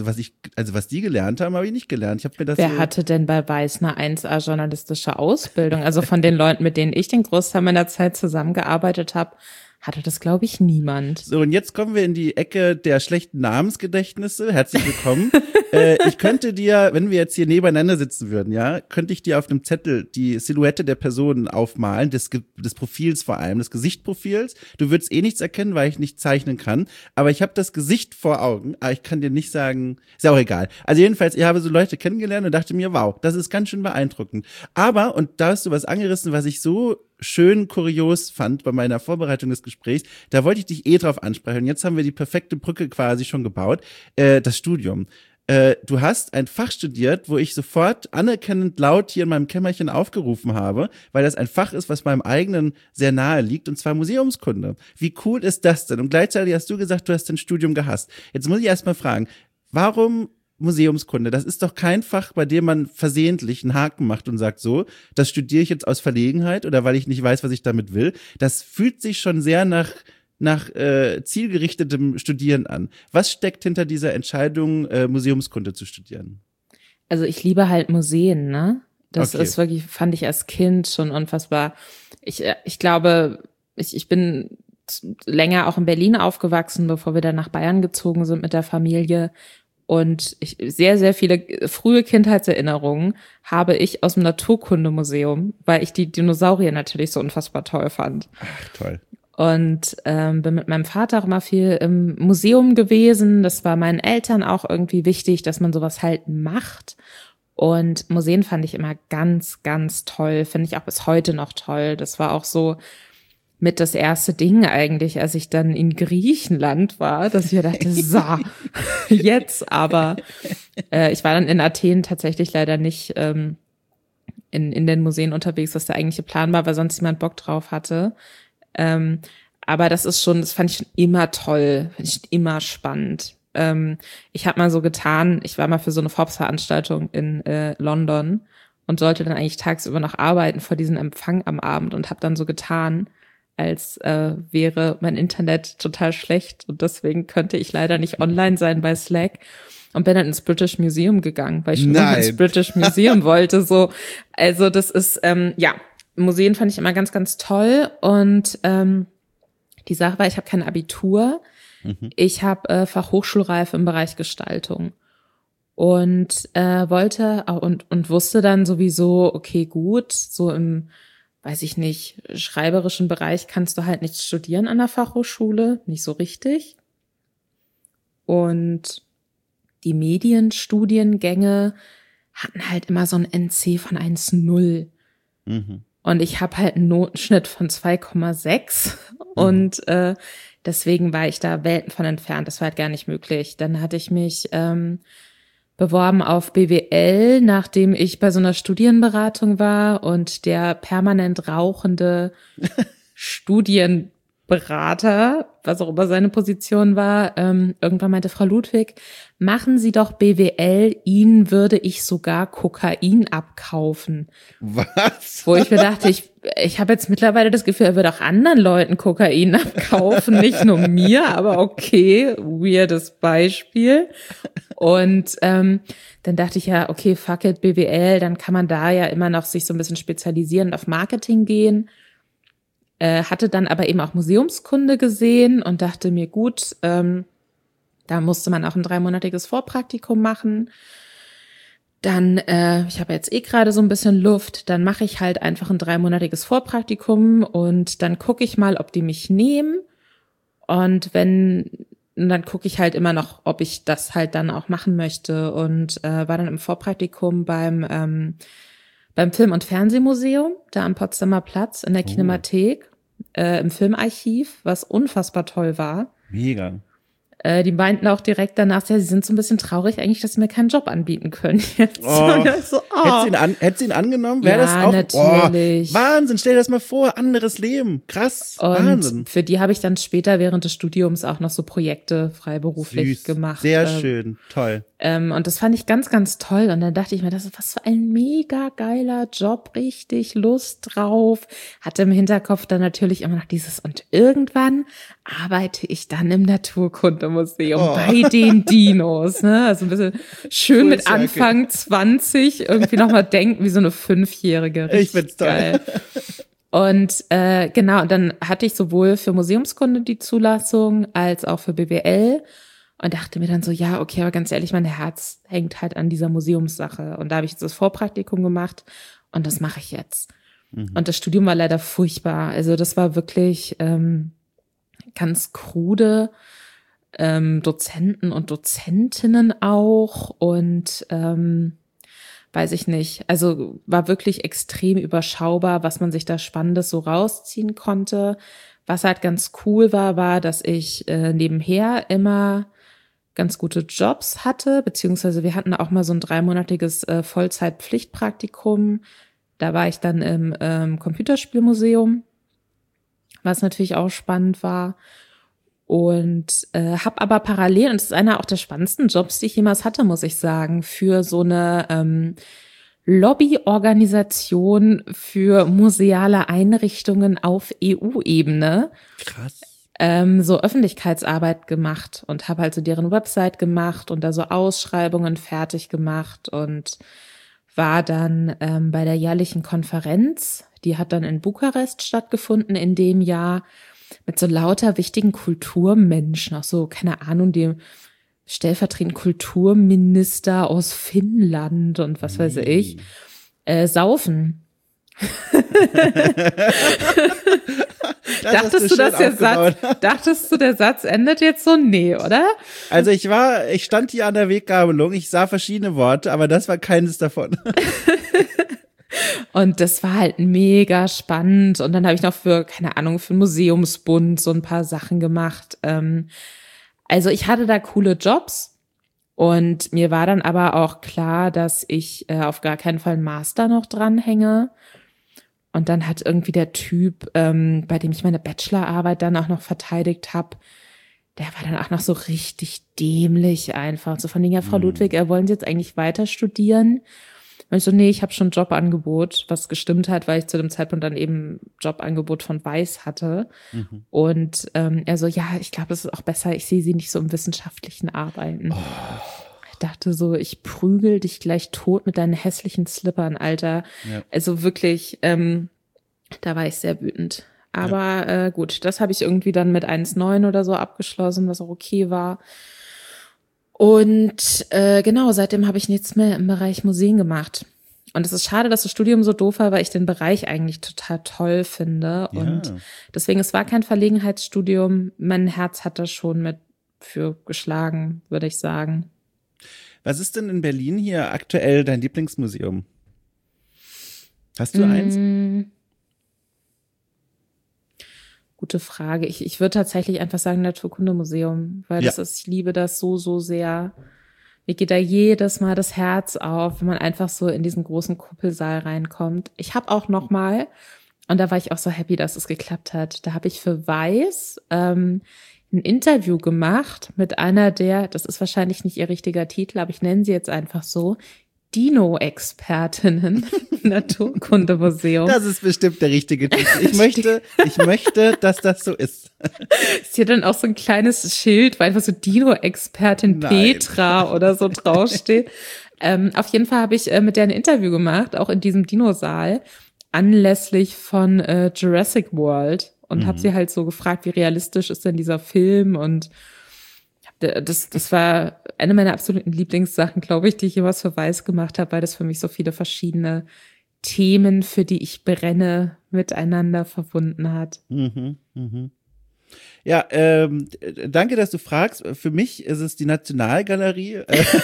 was die gelernt haben, habe ich nicht gelernt. Wer hatte denn bei Weiß eine 1A journalistische Ausbildung? Also von den Leuten, mit denen ich den Großteil meiner Zeit zusammengearbeitet habe, hatte das, glaube ich, niemand. So, und jetzt kommen wir in die Ecke der schlechten Namensgedächtnisse. Herzlich willkommen. Ich könnte dir, wenn wir jetzt hier nebeneinander sitzen würden, ja, könnte ich dir auf einem Zettel die Silhouette der Person aufmalen, des Profils vor allem, des Gesichtprofils. Du würdest eh nichts erkennen, weil ich nicht zeichnen kann. Aber ich habe das Gesicht vor Augen. Aber ich kann dir nicht sagen, ist ja auch egal. Also jedenfalls, ich habe so Leute kennengelernt und dachte mir, wow, das ist ganz schön beeindruckend. Aber, und da hast du was angerissen, was ich so schön kurios fand bei meiner Vorbereitung des Gesprächs, da wollte ich dich drauf ansprechen. Und jetzt haben wir die perfekte Brücke quasi schon gebaut, das Studium. Du hast ein Fach studiert, wo ich sofort anerkennend laut hier in meinem Kämmerchen aufgerufen habe, weil das ein Fach ist, was meinem eigenen sehr nahe liegt, und zwar Museumskunde. Wie cool ist das denn? Und gleichzeitig hast du gesagt, du hast dein Studium gehasst. Jetzt muss ich erst mal fragen, warum Museumskunde? Das ist doch kein Fach, bei dem man versehentlich einen Haken macht und sagt, so, das studiere ich jetzt aus Verlegenheit oder weil ich nicht weiß, was ich damit will. Das fühlt sich schon sehr nach zielgerichtetem Studieren an. Was steckt hinter dieser Entscheidung, Museumskunde zu studieren? Also ich liebe halt Museen, ne? Das ist wirklich, fand ich als Kind schon unfassbar. Ich glaube, ich bin länger auch in Berlin aufgewachsen, bevor wir dann nach Bayern gezogen sind mit der Familie. Und sehr, sehr viele frühe Kindheitserinnerungen habe ich aus dem Naturkundemuseum, weil ich die Dinosaurier natürlich so unfassbar toll fand. Ach, toll. Und bin mit meinem Vater auch immer viel im Museum gewesen. Das war meinen Eltern auch irgendwie wichtig, dass man sowas halt macht. Und Museen fand ich immer ganz, ganz toll. Finde ich auch bis heute noch toll. Das war auch so mit das erste Ding eigentlich, als ich dann in Griechenland war, dass ich mir dachte, so, jetzt aber. Ich war dann in Athen tatsächlich leider nicht in den Museen unterwegs, was der eigentliche Plan war, weil sonst jemand Bock drauf hatte. Aber das fand ich schon immer toll, fand ich immer spannend. Ich habe mal so getan, ich war mal für so eine Forbes-Veranstaltung in London und sollte dann eigentlich tagsüber noch arbeiten vor diesem Empfang am Abend und habe dann so getan, als wäre mein Internet total schlecht und deswegen könnte ich leider nicht online sein bei Slack und bin dann ins British Museum gegangen, weil ich nur ins British Museum wollte. So, also das ist, Museen fand ich immer ganz, ganz toll und die Sache war, ich habe kein Abitur, ich habe Fachhochschulreife im Bereich Gestaltung und wollte und wusste dann sowieso, okay, gut, so im, weiß ich nicht, schreiberischen Bereich kannst du halt nicht studieren an der Fachhochschule, nicht so richtig. Und die Medienstudiengänge hatten halt immer so ein NC von 1,0. Und ich habe halt einen Notenschnitt von 2,6 und deswegen war ich da Welten von entfernt. Das war halt gar nicht möglich. Dann hatte ich mich beworben auf BWL, nachdem ich bei so einer Studienberatung war und der permanent rauchende Studienberater, was auch immer seine Position war, irgendwann meinte, Frau Ludwig, machen Sie doch BWL, Ihnen würde ich sogar Kokain abkaufen. Was? Wo ich mir dachte, ich habe jetzt mittlerweile das Gefühl, er würde auch anderen Leuten Kokain abkaufen, nicht nur mir, aber okay, weirdes Beispiel. Und dann dachte ich ja, okay, fuck it, BWL, dann kann man da ja immer noch sich so ein bisschen spezialisieren und auf Marketing gehen. Hatte dann aber eben auch Museumskunde gesehen und dachte mir, gut, da musste man auch ein 3-monatiges Vorpraktikum machen. Dann, ich habe jetzt gerade so ein bisschen Luft, dann mache ich halt einfach ein 3-monatiges Vorpraktikum und dann gucke ich mal, ob die mich nehmen. Und dann gucke ich halt immer noch, ob ich das halt dann auch machen möchte. Und war dann im Vorpraktikum beim Film- und Fernsehmuseum, da am Potsdamer Platz in der Kinemathek, im Filmarchiv, was unfassbar toll war. Mega. Die meinten auch direkt danach, ja, sie sind so ein bisschen traurig eigentlich, dass sie mir keinen Job anbieten können jetzt. So, Hättest du ihn angenommen? Wäre das auch? Natürlich. Wahnsinn, stell dir das mal vor, anderes Leben. Krass, und Wahnsinn. Für die habe ich dann später während des Studiums auch noch so Projekte freiberuflich gemacht. Sehr schön, toll. Und das fand ich ganz, ganz toll. Und dann dachte ich mir, das ist was für ein mega geiler Job, richtig Lust drauf. Hatte im Hinterkopf dann natürlich immer noch dieses, und irgendwann arbeite ich dann im Naturkundemuseum bei den Dinos. Ne? Also ein bisschen schön cool, mit Anfang 20 irgendwie nochmal denken wie so eine 5-Jährige. Richtig, ich find's toll. Geil. Und genau, und dann hatte ich sowohl für Museumskunde die Zulassung als auch für BWL. Und dachte mir dann so, ja, okay, aber ganz ehrlich, mein Herz hängt halt an dieser Museumssache. Und da habe ich jetzt das Vorpraktikum gemacht und das mache ich jetzt. Und das Studium war leider furchtbar. Also das war wirklich ganz krude, Dozenten und Dozentinnen auch und weiß ich nicht. Also war wirklich extrem überschaubar, was man sich da Spannendes so rausziehen konnte. Was halt ganz cool war, dass ich nebenher immer ganz gute Jobs hatte, beziehungsweise wir hatten auch mal so ein 3-monatiges Vollzeit-Pflichtpraktikum. Da war ich dann im Computerspielmuseum, was natürlich auch spannend war. Und habe aber parallel, und das ist einer auch der spannendsten Jobs, die ich jemals hatte, muss ich sagen, für so eine Lobbyorganisation für museale Einrichtungen auf EU-Ebene. Krass. So Öffentlichkeitsarbeit gemacht und habe halt so deren Website gemacht und da so Ausschreibungen fertig gemacht und war dann bei der jährlichen Konferenz, die hat dann in Bukarest stattgefunden in dem Jahr, mit so lauter wichtigen Kulturmenschen, auch so, keine Ahnung, die stellvertretend Kulturminister aus Finnland und was weiß ich, saufen. Dachtest du, der Satz endet jetzt so? Nee, oder? Also ich stand hier an der Weggabelung, ich sah verschiedene Worte, aber das war keines davon. Und das war halt mega spannend. Und dann habe ich noch für den Museumsbund so ein paar Sachen gemacht. Also ich hatte da coole Jobs und mir war dann aber auch klar, dass ich auf gar keinen Fall einen Master noch dranhänge. Und dann hat irgendwie der Typ, bei dem ich meine Bachelorarbeit dann auch noch verteidigt habe, der war dann auch noch so richtig dämlich einfach. So von wegen, ja, Frau Ludwig, wollen Sie jetzt eigentlich weiter studieren? Und ich so, nee, ich habe schon ein Jobangebot, was gestimmt hat, weil ich zu dem Zeitpunkt dann eben Jobangebot von Weiß hatte. Und er so, ja, ich glaube, es ist auch besser, ich sehe Sie nicht so im wissenschaftlichen Arbeiten. Ich dachte so, ich prügel dich gleich tot mit deinen hässlichen Slippern, Alter. Ja. Also wirklich, da war ich sehr wütend. Aber gut, das habe ich irgendwie dann mit 1,9 oder so abgeschlossen, was auch okay war. Und genau, seitdem habe ich nichts mehr im Bereich Museen gemacht. Und es ist schade, dass das Studium so doof war, weil ich den Bereich eigentlich total toll finde. Ja. Und deswegen, es war kein Verlegenheitsstudium. Mein Herz hat da schon mit für geschlagen, würde ich sagen. Was ist denn in Berlin hier aktuell dein Lieblingsmuseum? Hast du eins? Gute Frage. Ich würde tatsächlich einfach sagen Naturkundemuseum, weil das ist, ich liebe das so, so sehr. Mir geht da jedes Mal das Herz auf, wenn man einfach so in diesen großen Kuppelsaal reinkommt. Ich habe auch noch mal, und da war ich auch so happy, dass es geklappt hat, da habe ich für Weiß ein Interview gemacht mit einer das ist wahrscheinlich nicht ihr richtiger Titel, aber ich nenne sie jetzt einfach so, Dino-Expertinnen im Naturkundemuseum. Das ist bestimmt der richtige Titel. Ich möchte, dass das so ist. Ist hier dann auch so ein kleines Schild, wo einfach so Dino-Expertin Petra oder so draufsteht. Auf jeden Fall habe ich mit der ein Interview gemacht, auch in diesem Dinosaal, anlässlich von Jurassic World. Und habe sie halt so gefragt, wie realistisch ist denn dieser Film? Und das war eine meiner absoluten Lieblingssachen, glaube ich, die ich jemals für Weiß gemacht habe, weil das für mich so viele verschiedene Themen, für die ich brenne, miteinander verbunden hat. Ja, danke, dass du fragst. Für mich ist es die Nationalgalerie.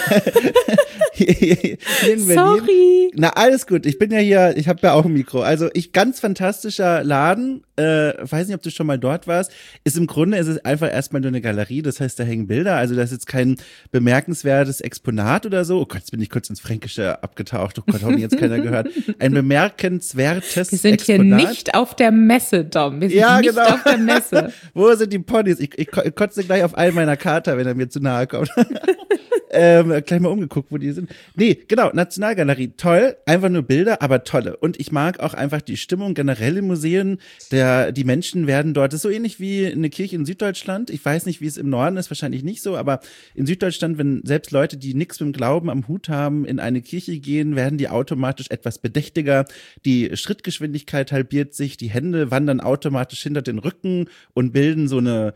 Hier in Berlin. Sorry. Na, alles gut. Ich bin ja hier, ich habe ja auch ein Mikro. Also ganz fantastischer Laden. Weiß nicht, ob du schon mal dort warst. Ist es einfach erstmal nur eine Galerie. Das heißt, da hängen Bilder. Also das ist jetzt kein bemerkenswertes Exponat oder so. Oh Gott, jetzt bin ich kurz ins Fränkische abgetaucht. Oh Gott, hoffentlich jetzt keiner gehört. Ein bemerkenswertes Exponat. Wir sind hier nicht auf der Messe, Dom. Wir sind nicht auf der Messe. Wo sind die Ponys? Ich kotze gleich auf einen meiner Kater, wenn er mir zu nahe kommt. Gleich mal umgeguckt, wo die sind. Nee, genau, Nationalgalerie, toll, einfach nur Bilder, aber tolle. Und ich mag auch einfach die Stimmung generell in Museen. Die Menschen werden dort, das ist so ähnlich wie eine Kirche in Süddeutschland. Ich weiß nicht, wie es im Norden ist, wahrscheinlich nicht so, aber in Süddeutschland, wenn selbst Leute, die nichts mit dem Glauben am Hut haben, in eine Kirche gehen, werden die automatisch etwas bedächtiger. Die Schrittgeschwindigkeit halbiert sich, die Hände wandern automatisch hinter den Rücken und bilden so eine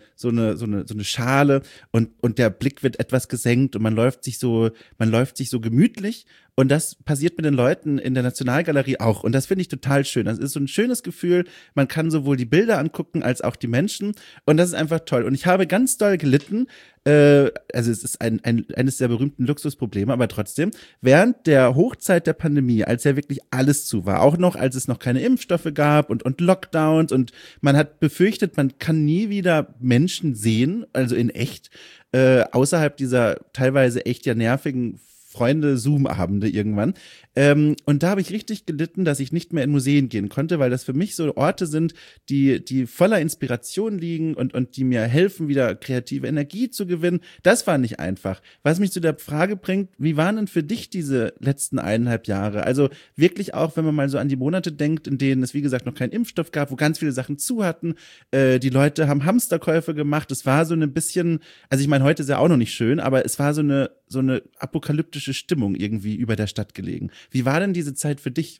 Schale und der Blick wird etwas gesenkt und man läuft sich so gemütlich. Und das passiert mit den Leuten in der Nationalgalerie auch. Und das finde ich total schön. Das ist so ein schönes Gefühl. Man kann sowohl die Bilder angucken als auch die Menschen. Und das ist einfach toll. Und ich habe ganz doll gelitten. Also es ist eines der berühmten Luxusprobleme, aber trotzdem, während der Hochzeit der Pandemie, als ja wirklich alles zu war, auch noch, als es noch keine Impfstoffe gab und Lockdowns und man hat befürchtet, man kann nie wieder Menschen sehen, also in echt, außerhalb dieser teilweise echt ja nervigen Freunde-Zoom-Abende irgendwann. Und da habe ich richtig gelitten, dass ich nicht mehr in Museen gehen konnte, weil das für mich so Orte sind, die voller Inspiration liegen und die mir helfen, wieder kreative Energie zu gewinnen. Das war nicht einfach. Was mich zu der Frage bringt, wie waren denn für dich diese letzten 1,5 Jahre? Also wirklich auch, wenn man mal so an die Monate denkt, in denen es, wie gesagt, noch keinen Impfstoff gab, wo ganz viele Sachen zu hatten. Die Leute haben Hamsterkäufe gemacht. Es war so ein bisschen, also ich meine, heute ist ja auch noch nicht schön, aber es war so eine apokalyptische Stimmung irgendwie über der Stadt gelegen. Wie war denn diese Zeit für dich?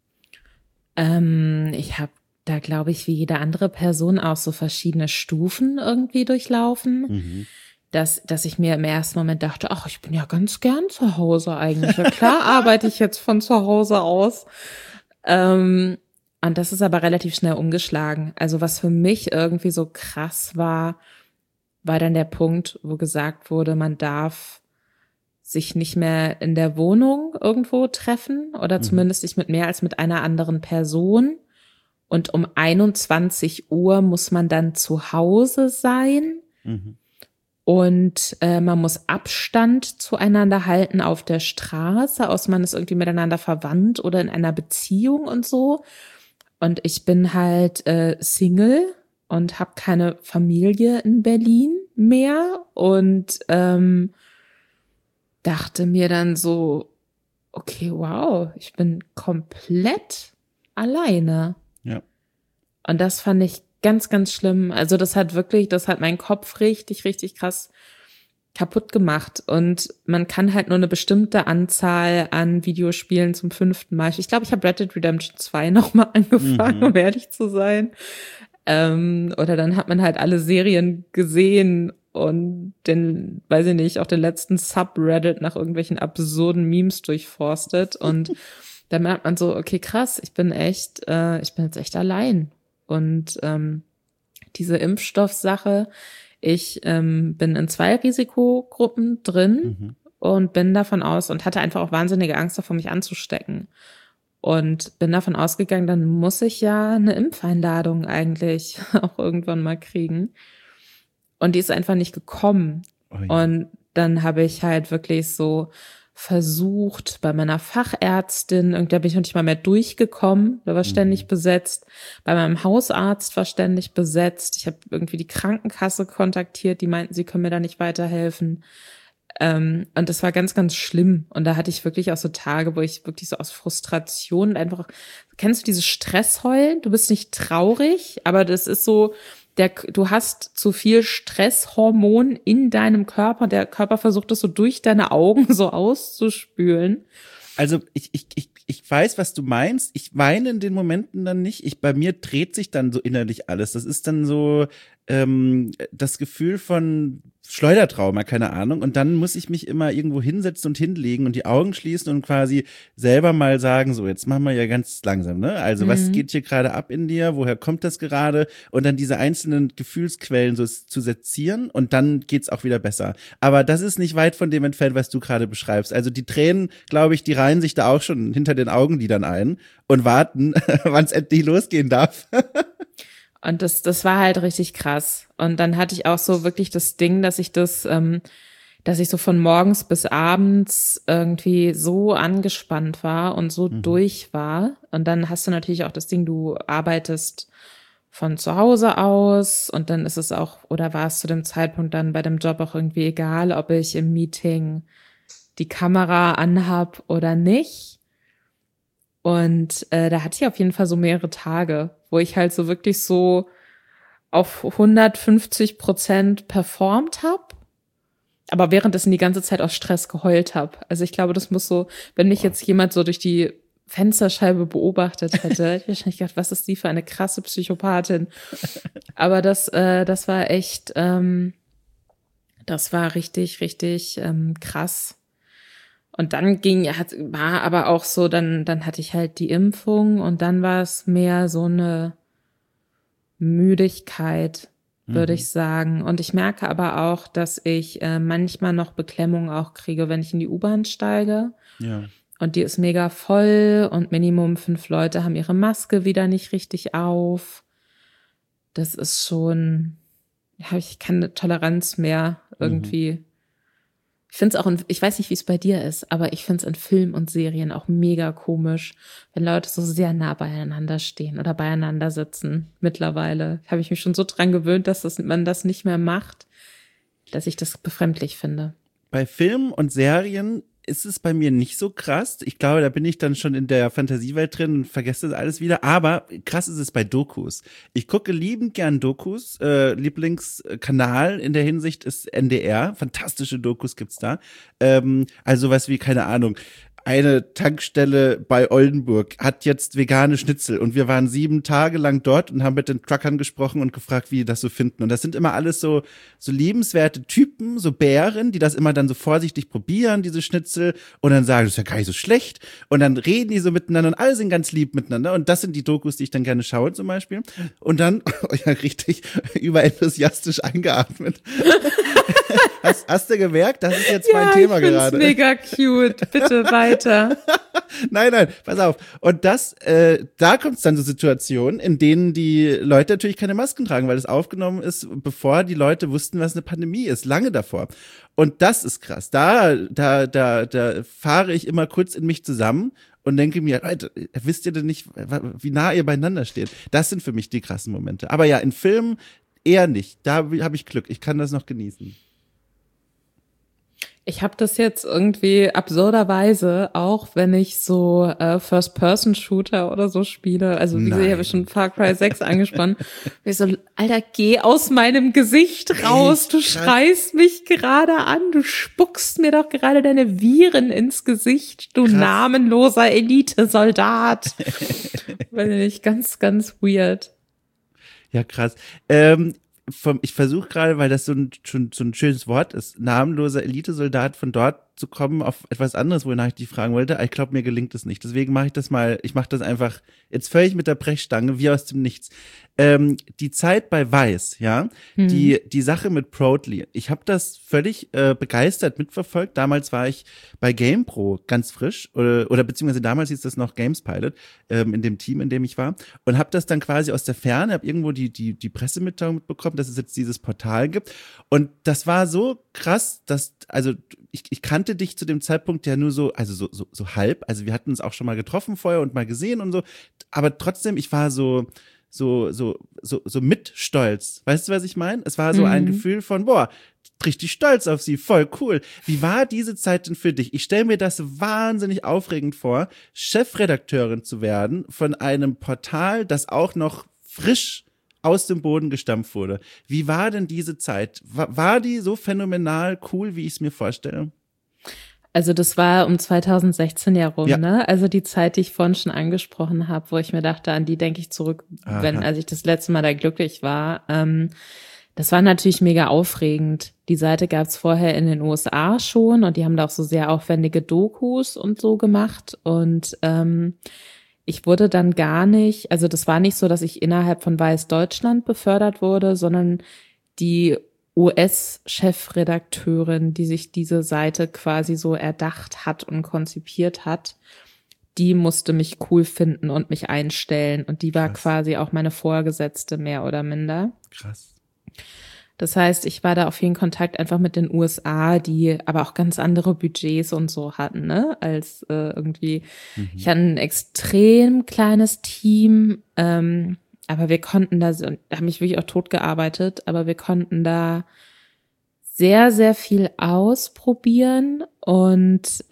Ich habe da, glaube ich, wie jede andere Person auch so verschiedene Stufen irgendwie durchlaufen. dass ich mir im ersten Moment dachte, ach, ich bin ja ganz gern zu Hause eigentlich. Ja, klar arbeite ich jetzt von zu Hause aus. Und das ist aber relativ schnell umgeschlagen. Also was für mich irgendwie so krass war dann der Punkt, wo gesagt wurde, man darf sich nicht mehr in der Wohnung irgendwo treffen oder zumindest nicht mit mehr als mit einer anderen Person. Und um 21 Uhr muss man dann zu Hause sein. Und man muss Abstand zueinander halten auf der Straße, außer man ist irgendwie miteinander verwandt oder in einer Beziehung und so. Und ich bin halt Single und habe keine Familie in Berlin mehr und dachte mir dann so, okay, wow, ich bin komplett alleine. Ja. Und das fand ich ganz, ganz schlimm. Also das hat meinen Kopf richtig, richtig krass kaputt gemacht. Und man kann halt nur eine bestimmte Anzahl an Videospielen zum 5. Mal. Ich glaube, ich habe Red Dead Redemption 2 nochmal angefangen, um ehrlich zu sein. Oder dann hat man halt alle Serien gesehen und weiß ich nicht, auch den letzten Subreddit nach irgendwelchen absurden Memes durchforstet. Und da merkt man so, okay, krass, ich bin jetzt echt allein. Und diese Impfstoffsache, ich bin in 2 Risikogruppen drin und bin davon aus und hatte einfach auch wahnsinnige Angst davor, mich anzustecken. Und bin davon ausgegangen, dann muss ich ja eine Impfeinladung eigentlich auch irgendwann mal kriegen. Und die ist einfach nicht gekommen. Oh ja. Und dann habe ich halt wirklich so versucht bei meiner Fachärztin, irgendwie bin ich noch nicht mal mehr durchgekommen, da war ständig besetzt, bei meinem Hausarzt war ständig besetzt, ich habe irgendwie die Krankenkasse kontaktiert, die meinten, sie können mir da nicht weiterhelfen. Und das war ganz, ganz schlimm. Und da hatte ich wirklich auch so Tage, wo ich wirklich so aus Frustration einfach, kennst du dieses Stressheulen? Du bist nicht traurig, aber das ist so, du hast zu viel Stresshormon in deinem Körper. Der Körper versucht das so durch deine Augen so auszuspülen. Also ich weiß, was du meinst. Ich weine in den Momenten dann nicht. Bei mir dreht sich dann so innerlich alles. Das ist dann so das Gefühl von Schleudertrauma, keine Ahnung. Und dann muss ich mich immer irgendwo hinsetzen und hinlegen und die Augen schließen und quasi selber mal sagen, so, jetzt machen wir ja ganz langsam, ne? Also was geht hier gerade ab in dir? Woher kommt das gerade? Und dann diese einzelnen Gefühlsquellen so zu sezieren und dann geht's auch wieder besser. Aber das ist nicht weit von dem entfernt, was du gerade beschreibst. Also die Tränen, glaube ich, die reihen sich da auch schon hinter den Augenlidern ein und warten, wann es endlich losgehen darf. Und das war halt richtig krass. Und dann hatte ich auch so wirklich das Ding, dass ich so von morgens bis abends irgendwie so angespannt war und so durch war. Und dann hast du natürlich auch das Ding, du arbeitest von zu Hause aus und dann ist es auch, oder war es zu dem Zeitpunkt dann bei dem Job auch irgendwie egal, ob ich im Meeting die Kamera anhab oder nicht. Und da hatte ich auf jeden Fall so mehrere Tage, wo ich halt so wirklich so auf 150% performt habe, aber währenddessen die ganze Zeit aus Stress geheult habe. Also ich glaube, das muss so, wenn mich jetzt jemand so durch die Fensterscheibe beobachtet hätte, hätte ich wahrscheinlich gedacht, was ist die für eine krasse Psychopathin. Aber das war echt, das war richtig, richtig krass. Und dann war aber auch so, dann hatte ich halt die Impfung und dann war es mehr so eine Müdigkeit, würde ich sagen. Und ich merke aber auch, dass ich manchmal noch Beklemmung auch kriege, wenn ich in die U-Bahn steige. Ja. Und die ist mega voll und Minimum 5 Leute haben ihre Maske wieder nicht richtig auf. Das ist schon, habe ich keine Toleranz mehr irgendwie. Ich finde es auch, ich weiß nicht, wie es bei dir ist, aber ich finde es in Filmen und Serien auch mega komisch, wenn Leute so sehr nah beieinander stehen oder beieinander sitzen. Mittlerweile habe ich mich schon so dran gewöhnt, dass man das nicht mehr macht, dass ich das befremdlich finde. Bei Filmen und Serien ist es bei mir nicht so krass. Ich glaube, da bin ich dann schon in der Fantasiewelt drin und vergesse das alles wieder. Aber krass ist es bei Dokus. Ich gucke liebend gern Dokus. Lieblingskanal in der Hinsicht ist NDR. Fantastische Dokus gibt's da. Also was wie, keine Ahnung, eine Tankstelle bei Oldenburg hat jetzt vegane Schnitzel und wir waren 7 Tage lang dort und haben mit den Truckern gesprochen und gefragt, wie die das so finden. Und das sind immer alles so liebenswerte Typen, so Bären, die das immer dann so vorsichtig probieren, diese Schnitzel, und dann sagen, das ist ja gar nicht so schlecht. Und dann reden die so miteinander und alle sind ganz lieb miteinander. Und das sind die Dokus, die ich dann gerne schaue zum Beispiel. Und dann, ja, richtig überenthusiastisch eingeatmet. Hast du gemerkt? Das ist jetzt mein Thema gerade. Mega cute. Bitte weiter. Nein, pass auf. Und da kommt es dann zu Situationen, in denen die Leute natürlich keine Masken tragen, weil es aufgenommen ist, bevor die Leute wussten, was eine Pandemie ist, lange davor. Und das ist krass. Da fahre ich immer kurz in mich zusammen und denke mir, Leute, wisst ihr denn nicht, wie nah ihr beieinander steht? Das sind für mich die krassen Momente. Aber ja, in Filmen eher nicht. Da habe ich Glück. Ich kann das noch genießen. Ich habe das jetzt irgendwie absurderweise, auch wenn ich so First-Person-Shooter oder so spiele, also wie gesagt, ich habe schon Far Cry 6 angespannt, ich so, Alter, geh aus meinem Gesicht raus, du schreist mich gerade an, du spuckst mir doch gerade deine Viren ins Gesicht, du namenloser Elite-Soldat. Weiß ich nicht, ganz, ganz weird. Ja, krass. Ich versuche gerade, weil das so ein schönes Wort ist, namenloser Elitesoldat, von dort zu kommen auf etwas anderes, wonach ich dich fragen wollte. Ich glaube, mir gelingt es nicht. Deswegen mache ich mache das einfach jetzt völlig mit der Brechstange, wie aus dem Nichts. Die Zeit bei Vice, ja, die Sache mit Proudly, ich habe das völlig begeistert mitverfolgt. Damals war ich bei GamePro ganz frisch, oder beziehungsweise damals hieß das noch Gamespilot, in dem Team, in dem ich war, und habe das dann quasi aus der Ferne, habe irgendwo die Pressemitteilung mitbekommen, dass es jetzt dieses Portal gibt. Und das war so krass, dass, also ich kannte dich zu dem Zeitpunkt ja nur so halb, also wir hatten uns auch schon mal getroffen vorher und mal gesehen und so, aber trotzdem, ich war so mit stolz. Weißt du, was ich meine? Es war so ein Gefühl von, boah, richtig stolz auf sie, voll cool. Wie war diese Zeit denn für dich? Ich stelle mir das wahnsinnig aufregend vor, Chefredakteurin zu werden von einem Portal, das auch noch frisch aus dem Boden gestampft wurde. Wie war denn diese Zeit? War die so phänomenal cool, wie ich es mir vorstelle? Also das war um 2016 herum, ja. Ne? Also die Zeit, die ich vorhin schon angesprochen habe, wo ich mir dachte, an die denke ich zurück, als ich das letzte Mal da glücklich war. Das war natürlich mega aufregend. Die Seite gab es vorher in den USA schon und die haben da auch so sehr aufwendige Dokus und so gemacht. Und ich wurde dann gar nicht, also das war nicht so, dass ich innerhalb von Vice Deutschland befördert wurde, sondern die US-Chefredakteurin, die sich diese Seite quasi so erdacht hat und konzipiert hat, die musste mich cool finden und mich einstellen. Und die war quasi auch meine Vorgesetzte, mehr oder minder. Krass. Das heißt, ich war da auf jeden Kontakt einfach mit den USA, die aber auch ganz andere Budgets und so hatten, ne, als irgendwie. Ich hatte ein extrem kleines Team, aber wir konnten da haben mich wirklich auch tot gearbeitet, aber wir konnten da sehr, sehr viel ausprobieren und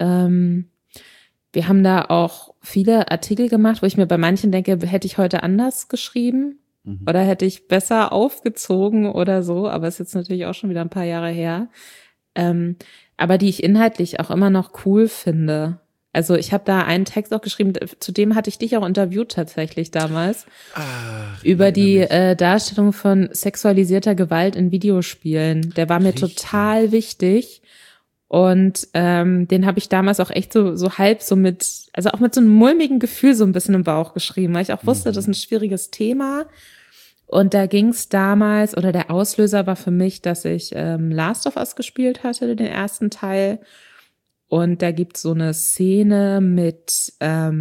wir haben da auch viele Artikel gemacht, wo ich mir bei manchen denke, hätte ich heute anders geschrieben oder hätte ich besser aufgezogen oder so, aber ist jetzt natürlich auch schon wieder ein paar Jahre her, aber die ich inhaltlich auch immer noch cool finde. Also ich habe da einen Text auch geschrieben, zu dem hatte ich dich auch interviewt tatsächlich damals, über die Darstellung von sexualisierter Gewalt in Videospielen. Der war mir total wichtig und den habe ich damals auch echt so halb so also auch mit so einem mulmigen Gefühl so ein bisschen im Bauch geschrieben, weil ich auch wusste, das ist ein schwieriges Thema. Und da ging es damals, oder der Auslöser war für mich, dass ich Last of Us gespielt hatte, den ersten Teil. Und da gibt's so eine Szene mit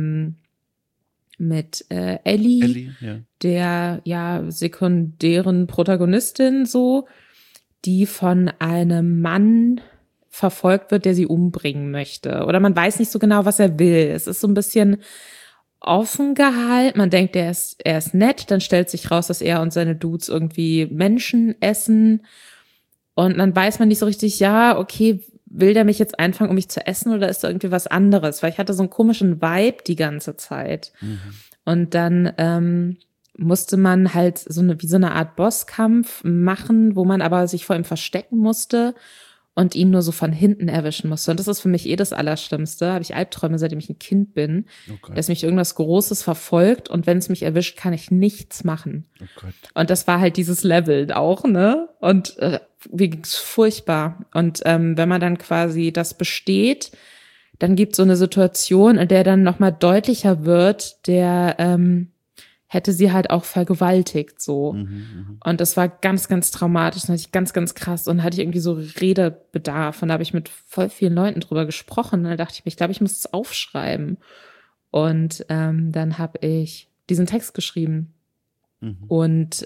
Ellie, der sekundären Protagonistin so, die von einem Mann verfolgt wird, der sie umbringen möchte. Oder man weiß nicht so genau, was er will. Es ist so ein bisschen offen gehalten. Man denkt, er ist nett, dann stellt sich raus, dass er und seine Dudes irgendwie Menschen essen. Und dann weiß man nicht so richtig, ja, okay, will der mich jetzt einfangen, um mich zu essen, oder ist da irgendwie was anderes? Weil ich hatte so einen komischen Vibe die ganze Zeit. Und dann musste man halt wie so eine Art Bosskampf machen, wo man aber sich vor ihm verstecken musste. und ihn nur so von hinten erwischen musste. Und das ist für mich das Allerschlimmste. Habe ich Albträume, seitdem ich ein Kind bin, dass mich irgendwas Großes verfolgt und wenn es mich erwischt, kann ich nichts machen. Oh Gott. Und das war halt dieses Level auch, ne? Und mir ging's furchtbar. Und wenn man dann quasi das besteht, dann gibt es so eine Situation, in der dann nochmal deutlicher wird, der hätte sie halt auch vergewaltigt, so. Und das war ganz, ganz traumatisch. Das hatte ich ganz, ganz krass. Und hatte ich irgendwie so Redebedarf. Und da habe ich mit voll vielen Leuten drüber gesprochen. Und dann dachte ich glaube, ich muss es aufschreiben. Und dann habe ich diesen Text geschrieben. Und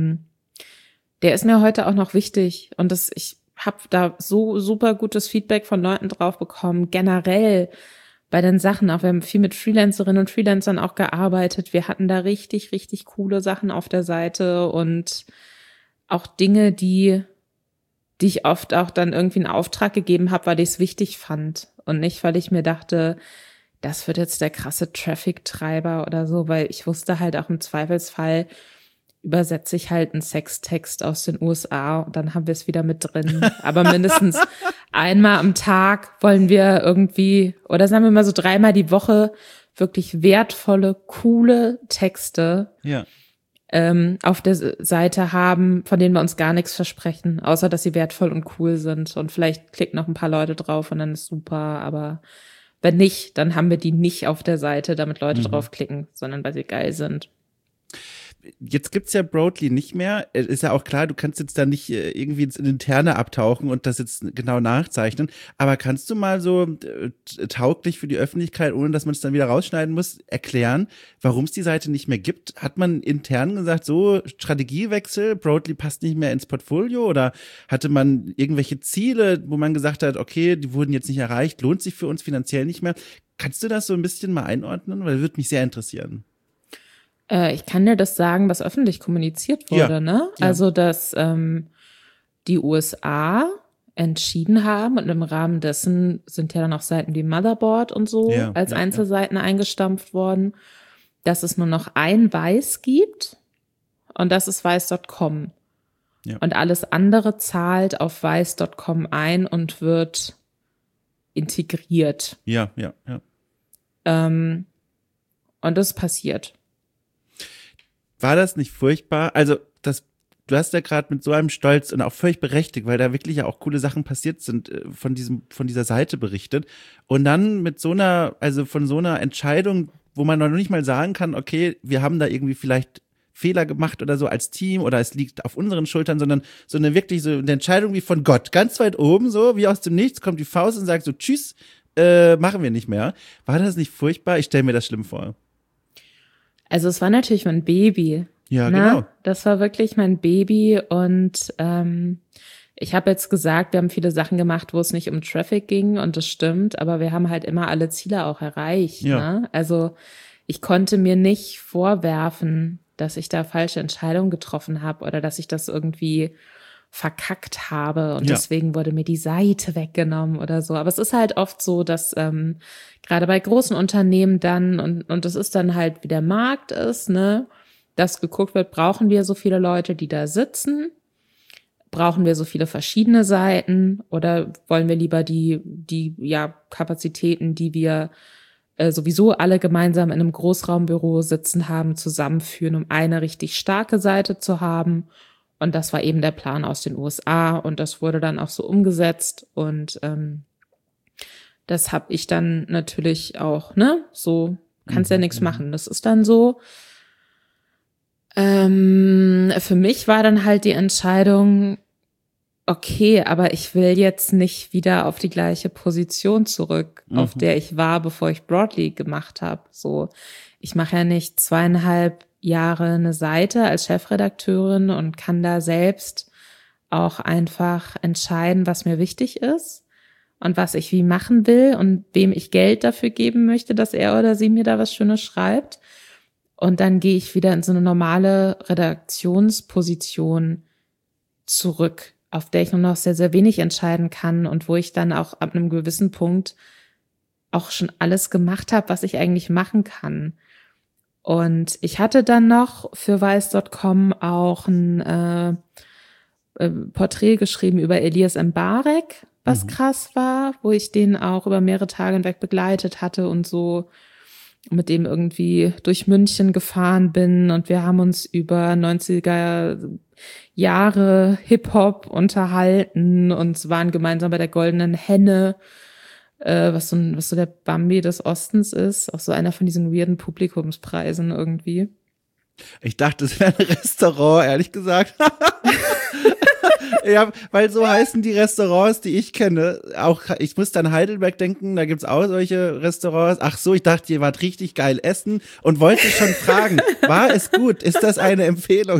der ist mir heute auch noch wichtig. Und ich habe da so super gutes Feedback von Leuten drauf bekommen. Generell bei den Sachen auch. Wir haben viel mit Freelancerinnen und Freelancern auch gearbeitet. Wir hatten da richtig, richtig coole Sachen auf der Seite und auch Dinge, die ich oft auch dann irgendwie einen Auftrag gegeben habe, weil ich es wichtig fand und nicht, weil ich mir dachte, das wird jetzt der krasse Traffic-Treiber oder so, weil ich wusste halt auch im Zweifelsfall übersetze ich halt einen Sextext aus den USA und dann haben wir es wieder mit drin. Aber mindestens einmal am Tag wollen wir irgendwie, oder sagen wir mal so 3-mal die Woche, wirklich wertvolle, coole Texte auf der Seite haben, von denen wir uns gar nichts versprechen, außer dass sie wertvoll und cool sind. Und vielleicht klicken noch ein paar Leute drauf und dann ist super, aber wenn nicht, dann haben wir die nicht auf der Seite, damit Leute draufklicken, sondern weil sie geil sind. Jetzt gibt's ja Broadly nicht mehr. Ist ja auch klar, du kannst jetzt da nicht irgendwie ins Interne abtauchen und das jetzt genau nachzeichnen. Aber kannst du mal so tauglich für die Öffentlichkeit, ohne dass man es dann wieder rausschneiden muss, erklären, warum es die Seite nicht mehr gibt? Hat man intern gesagt, so Strategiewechsel, Broadly passt nicht mehr ins Portfolio? Oder hatte man irgendwelche Ziele, wo man gesagt hat, okay, die wurden jetzt nicht erreicht, lohnt sich für uns finanziell nicht mehr? Kannst du das so ein bisschen mal einordnen? Weil das würde mich sehr interessieren. Ich kann dir das sagen, was öffentlich kommuniziert wurde, ne? Ja. Also, dass die USA entschieden haben und im Rahmen dessen sind ja dann auch Seiten wie Motherboard und so als Einzelseiten eingestampft worden, dass es nur noch ein Weiß gibt und das ist weiß.com. Ja. Und alles andere zahlt auf weiß.com ein und wird integriert. Ja. Und das passiert. War das nicht furchtbar? Also, du hast ja gerade mit so einem Stolz und auch völlig berechtigt, weil da wirklich ja auch coole Sachen passiert sind, von dieser Seite berichtet. Und dann mit von so einer Entscheidung, wo man noch nicht mal sagen kann, okay, wir haben da irgendwie vielleicht Fehler gemacht oder so als Team oder es liegt auf unseren Schultern, sondern so eine Entscheidung wie von Gott, ganz weit oben, so wie aus dem Nichts kommt die Faust und sagt so, tschüss, machen wir nicht mehr. War das nicht furchtbar? Ich stelle mir das schlimm vor. Also es war natürlich mein Baby. Ja, genau. Das war wirklich mein Baby und ich habe jetzt gesagt, wir haben viele Sachen gemacht, wo es nicht um Traffic ging und das stimmt, aber wir haben halt immer alle Ziele auch erreicht. Ja. Ne? Also ich konnte mir nicht vorwerfen, dass ich da falsche Entscheidungen getroffen habe oder dass ich das irgendwie verkackt habe und deswegen wurde mir die Seite weggenommen oder so. Aber es ist halt oft so, dass gerade bei großen Unternehmen dann, und das ist dann halt, wie der Markt ist, ne, dass geguckt wird, brauchen wir so viele Leute, die da sitzen? Brauchen wir so viele verschiedene Seiten? Oder wollen wir lieber die Kapazitäten, die wir sowieso alle gemeinsam in einem Großraumbüro sitzen haben, zusammenführen, um eine richtig starke Seite zu haben? Und das war eben der Plan aus den USA und das wurde dann auch so umgesetzt und das habe ich dann natürlich auch, ne, so kannst ja nichts machen, das ist dann so. Für mich war dann halt die Entscheidung, okay, aber ich will jetzt nicht wieder auf die gleiche Position zurück, auf der ich war, bevor ich Broadly gemacht habe. So, ich mache ja nicht 2,5 Jahre eine Seite als Chefredakteurin und kann da selbst auch einfach entscheiden, was mir wichtig ist und was ich wie machen will und wem ich Geld dafür geben möchte, dass er oder sie mir da was Schönes schreibt. Und dann gehe ich wieder in so eine normale Redaktionsposition zurück, auf der ich nur noch sehr, sehr wenig entscheiden kann und wo ich dann auch ab einem gewissen Punkt auch schon alles gemacht habe, was ich eigentlich machen kann. Und ich hatte dann noch für weiß.com auch ein Porträt geschrieben über Elias Mbarek, was krass war, wo ich den auch über mehrere Tage hinweg begleitet hatte und so mit dem irgendwie durch München gefahren bin und wir haben uns über 90er Jahre Hip-Hop unterhalten und waren gemeinsam bei der Goldenen Henne, was so der Bambi des Ostens ist, auch so einer von diesen weirden Publikumspreisen irgendwie. Ich dachte, es wäre ein Restaurant, ehrlich gesagt. Ja, weil so heißen die Restaurants, die ich kenne. Auch ich musste an Heidelberg denken, da gibt's auch solche Restaurants. Ach so, ich dachte, ihr wart richtig geil essen und wollte schon fragen, war es gut? Ist das eine Empfehlung?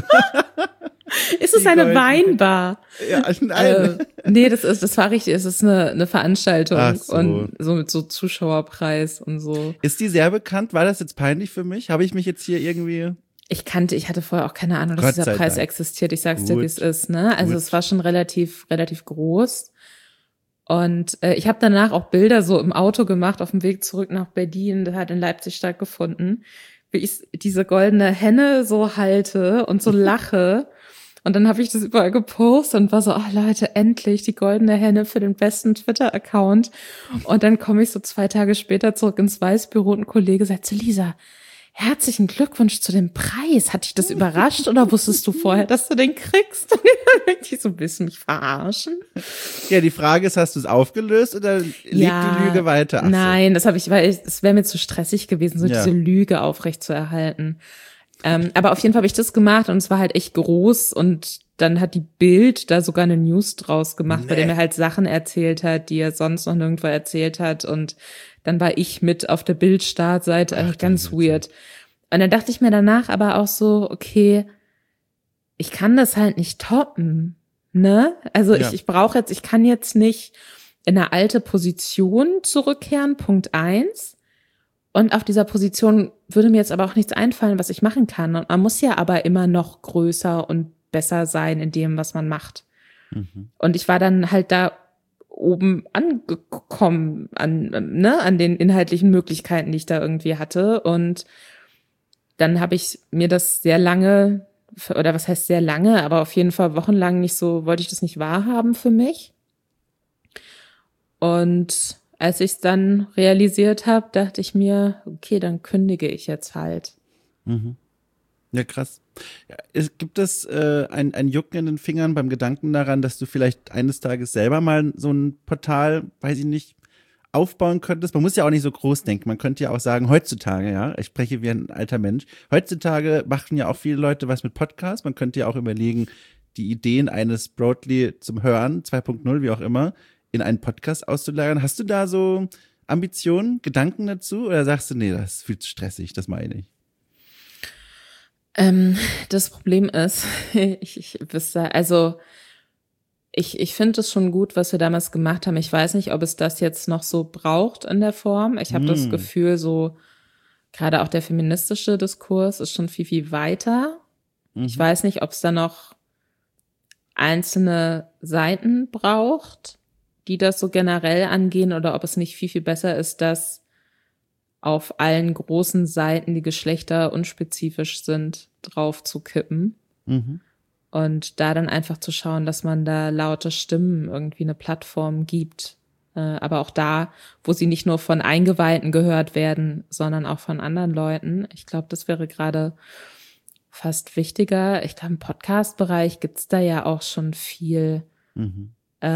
Ist es eine Weinbar? Ja, nein. Nee, das war richtig, es ist eine Veranstaltung und so mit so Zuschauerpreis und so. Ist die sehr bekannt? War das jetzt peinlich für mich? Habe ich mich jetzt hier irgendwie... Ich hatte vorher auch keine Ahnung, dass dieser Preis existiert. Ich sag's dir, wie es ist, ne? Also es war schon relativ groß. Und ich habe danach auch Bilder so im Auto gemacht auf dem Weg zurück nach Berlin. Das hat in Leipzig stattgefunden, wie ich diese goldene Henne so halte und so lache. Und dann habe ich das überall gepostet und war so, ach Leute, endlich die goldene Henne für den besten Twitter-Account. Und dann komme ich so 2 Tage später zurück ins Weißbüro und ein Kollege sagt zu Lisa, herzlichen Glückwunsch zu dem Preis. Hat dich das überrascht oder wusstest du vorher, dass du den kriegst? Ich so, willst du mich verarschen? Ja, die Frage ist, hast du es aufgelöst oder lebt die Lüge weiter? Ach nein, das habe ich, weil es wäre mir zu stressig gewesen, so diese Lüge aufrecht zu erhalten. Aber auf jeden Fall habe ich das gemacht und es war halt echt groß und dann hat die Bild da sogar eine News draus gemacht, bei dem er halt Sachen erzählt hat, die er sonst noch nirgendwo erzählt hat und dann war ich mit auf der Bild-Startseite, ganz weird. Und dann dachte ich mir danach aber auch so, okay, ich kann das halt nicht toppen, ne? Also ich kann jetzt nicht in eine alte Position zurückkehren, Punkt 1. Und auf dieser Position würde mir jetzt aber auch nichts einfallen, was ich machen kann. Und man muss ja aber immer noch größer und besser sein in dem, was man macht. Mhm. Und ich war dann halt da oben angekommen an den inhaltlichen Möglichkeiten, die ich da irgendwie hatte. Und dann habe ich mir das sehr lange, oder was heißt sehr lange, aber auf jeden Fall wochenlang wollte ich das nicht wahrhaben für mich. Und als ich es dann realisiert habe, dachte ich mir, okay, dann kündige ich jetzt halt. Mhm. Ja, krass. Ja, gibt es ein Jucken in den Fingern beim Gedanken daran, dass du vielleicht eines Tages selber mal so ein Portal, weiß ich nicht, aufbauen könntest? Man muss ja auch nicht so groß denken. Man könnte ja auch sagen, heutzutage, ja, ich spreche wie ein alter Mensch, heutzutage machen ja auch viele Leute was mit Podcasts. Man könnte ja auch überlegen, die Ideen eines Broadly zum Hören, 2.0, wie auch immer, in einen Podcast auszulagern. Hast du da so Ambitionen, Gedanken dazu? Oder sagst du, nee, das ist viel zu stressig, das meine ich? Das Problem ist, ich finde es schon gut, was wir damals gemacht haben. Ich weiß nicht, ob es das jetzt noch so braucht in der Form. Ich habe das Gefühl, so gerade auch der feministische Diskurs ist schon viel, viel weiter. Ich weiß nicht, ob es da noch einzelne Seiten braucht, die das so generell angehen, oder ob es nicht viel, viel besser ist, dass auf allen großen Seiten, die geschlechterunspezifisch sind, drauf zu kippen. Mhm. Und da dann einfach zu schauen, dass man da laute Stimmen irgendwie eine Plattform gibt. Aber auch da, wo sie nicht nur von Eingeweihten gehört werden, sondern auch von anderen Leuten. Ich glaube, das wäre gerade fast wichtiger. Ich glaube, im Podcast-Bereich gibt's da ja auch schon viel. Mhm.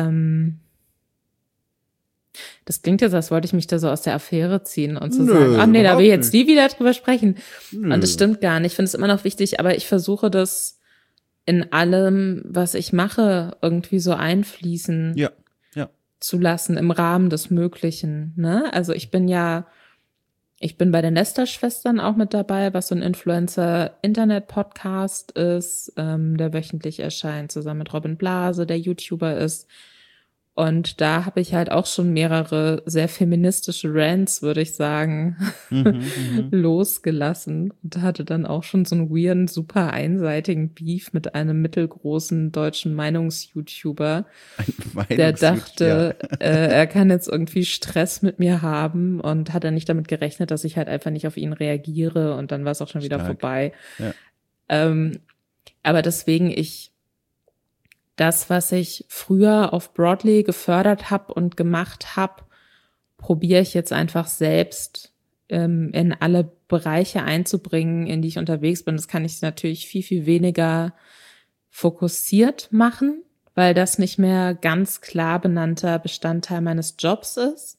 Das klingt jetzt, als wollte ich mich da so aus der Affäre ziehen und zu sagen, ach nee, da will ich jetzt nie wieder drüber sprechen. Nö. Und das stimmt gar nicht. Ich finde es immer noch wichtig, aber ich versuche das in allem, was ich mache, irgendwie so einfließen zu lassen im Rahmen des Möglichen. Ne? Also ich bin bei den Lester-Schwestern auch mit dabei, was so ein Influencer-Internet-Podcast ist, der wöchentlich erscheint, zusammen mit Robin Blase, der YouTuber ist. Und da habe ich halt auch schon mehrere sehr feministische Rants, würde ich sagen, losgelassen. Und hatte dann auch schon so einen weirden, super einseitigen Beef mit einem mittelgroßen deutschen Meinungs-YouTuber, der dachte, er kann jetzt irgendwie Stress mit mir haben und hat dann nicht damit gerechnet, dass ich halt einfach nicht auf ihn reagiere. Und dann war es auch schon wieder vorbei. Ja. Aber deswegen, das, was ich früher auf Broadly gefördert habe und gemacht habe, probiere ich jetzt einfach selbst in alle Bereiche einzubringen, in die ich unterwegs bin. Das kann ich natürlich viel, viel weniger fokussiert machen, weil das nicht mehr ganz klar benannter Bestandteil meines Jobs ist.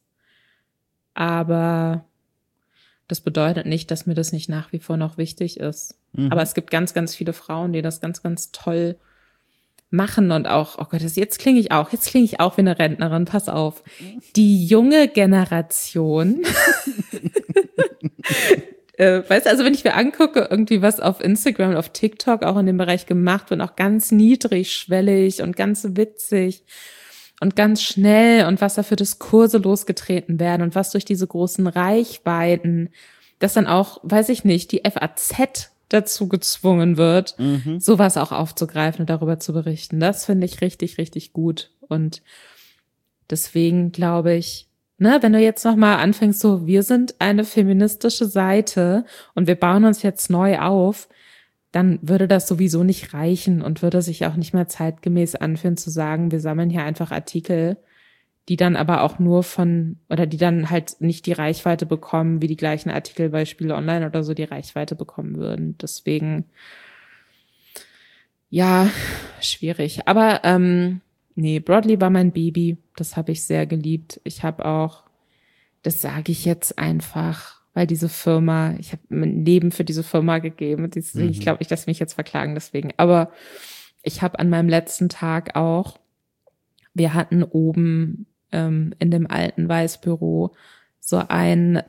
Aber das bedeutet nicht, dass mir das nicht nach wie vor noch wichtig ist. Mhm. Aber es gibt ganz, ganz viele Frauen, die das ganz, ganz toll machen und auch, oh Gott, jetzt klinge ich auch wie eine Rentnerin, pass auf. Die junge Generation, weißt du, also wenn ich mir angucke, irgendwie was auf Instagram und auf TikTok auch in dem Bereich gemacht wird, auch ganz niedrigschwellig und ganz witzig und ganz schnell und was da für Diskurse losgetreten werden und was durch diese großen Reichweiten, dass dann auch, weiß ich nicht, die FAZ dazu gezwungen wird, sowas auch aufzugreifen und darüber zu berichten. Das finde ich richtig, richtig gut. Und deswegen glaube ich, wenn du jetzt nochmal anfängst, so, wir sind eine feministische Seite und wir bauen uns jetzt neu auf, dann würde das sowieso nicht reichen und würde sich auch nicht mehr zeitgemäß anfühlen zu sagen, wir sammeln hier einfach Artikel, die dann aber auch nur die dann halt nicht die Reichweite bekommen, wie die gleichen Artikel bei Spiele Online oder so die Reichweite bekommen würden. Deswegen, ja, schwierig. Aber nee, Broadly war mein Baby. Das habe ich sehr geliebt. Ich habe auch, das sage ich jetzt einfach, weil diese Firma, ich habe mein Leben für diese Firma gegeben. Ich glaube nicht, dass sie mich jetzt verklagen deswegen. Aber ich habe an meinem letzten Tag auch, wir hatten oben in dem alten Weißbüro so ein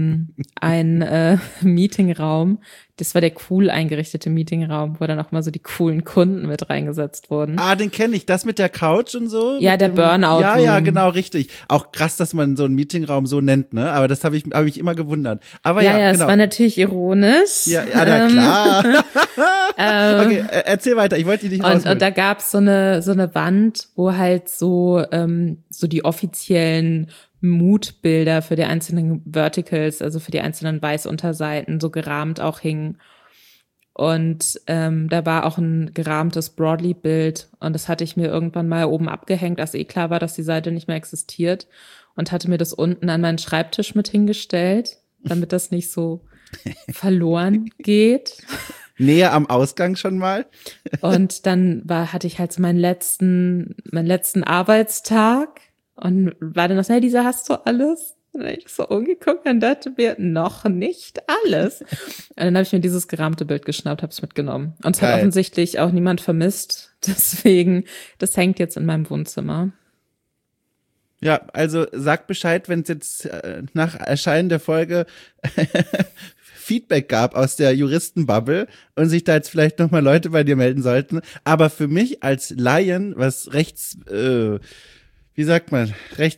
Meetingraum. Das war der cool eingerichtete Meetingraum, wo dann auch mal so die coolen Kunden mit reingesetzt wurden. Ah, den kenne ich. Das mit der Couch und so? Ja, der Burnout. Ja, genau, richtig. Auch krass, dass man so einen Meetingraum so nennt, ne? Aber das habe ich immer gewundert. Aber ja, genau. Es war natürlich ironisch. Ja, na klar. Okay, erzähl weiter. Ich wollte dich nicht rausholen. Und da gab's so eine Wand, wo halt so die offiziellen Moodbilder für die einzelnen Verticals, also für die einzelnen Weißunterseiten, so gerahmt auch hingen. Und da war auch ein gerahmtes Broadly-Bild und das hatte ich mir irgendwann mal oben abgehängt, als klar war, dass die Seite nicht mehr existiert und hatte mir das unten an meinen Schreibtisch mit hingestellt, damit das nicht so verloren geht. Näher am Ausgang schon mal. Und dann hatte ich halt so meinen letzten Arbeitstag und war dann noch, hey, Lisa, hast du alles? Und dann habe ich so umgeguckt und dachte mir, noch nicht alles. Und dann habe ich mir dieses gerahmte Bild geschnappt, habe es mitgenommen. Und es hat offensichtlich auch niemand vermisst. Deswegen, das hängt jetzt in meinem Wohnzimmer. Ja, also sag Bescheid, wenn es jetzt nach Erscheinen der Folge Feedback gab aus der Juristenbubble und sich da jetzt vielleicht nochmal Leute bei dir melden sollten. Aber für mich als Laien, was wie sagt man,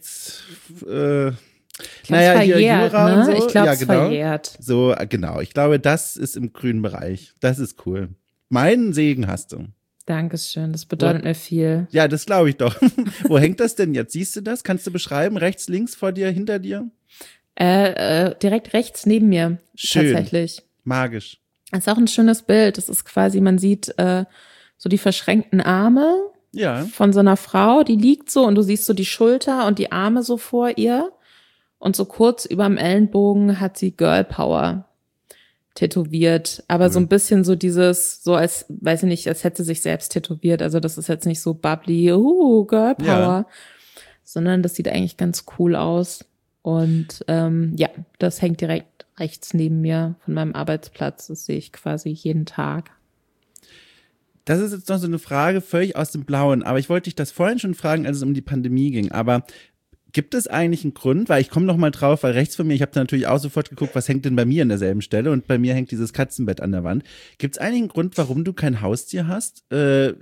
naja, hier Jura ne? und so. Ich glaube, es genau. verjährt. So, genau. Ich glaube, das ist im grünen Bereich. Das ist cool. Meinen Segen hast du. Dankeschön, das bedeutet mir viel. Ja, das glaube ich doch. Wo hängt das denn jetzt? Siehst du das? Kannst du beschreiben? Rechts, links, vor dir, hinter dir? Direkt rechts neben mir. Schön. Tatsächlich. Magisch. Das ist auch ein schönes Bild. Das ist quasi, man sieht so die verschränkten Arme von so einer Frau, die liegt so und du siehst so die Schulter und die Arme so vor ihr. Und so kurz überm Ellenbogen hat sie Girl Power tätowiert. Aber so ein bisschen so dieses, so als, weiß ich nicht, als hätte sie sich selbst tätowiert. Also das ist jetzt nicht so bubbly, Girl Power, sondern das sieht eigentlich ganz cool aus. Und das hängt direkt rechts neben mir von meinem Arbeitsplatz. Das sehe ich quasi jeden Tag. Das ist jetzt noch so eine Frage völlig aus dem Blauen. Aber ich wollte dich das vorhin schon fragen, als es um die Pandemie ging. Aber gibt es eigentlich einen Grund, weil ich komme noch mal drauf, weil rechts von mir, ich habe da natürlich auch sofort geguckt, was hängt denn bei mir an derselben Stelle und bei mir hängt dieses Katzenbett an der Wand. Gibt es eigentlich einen Grund, warum du kein Haustier hast? Das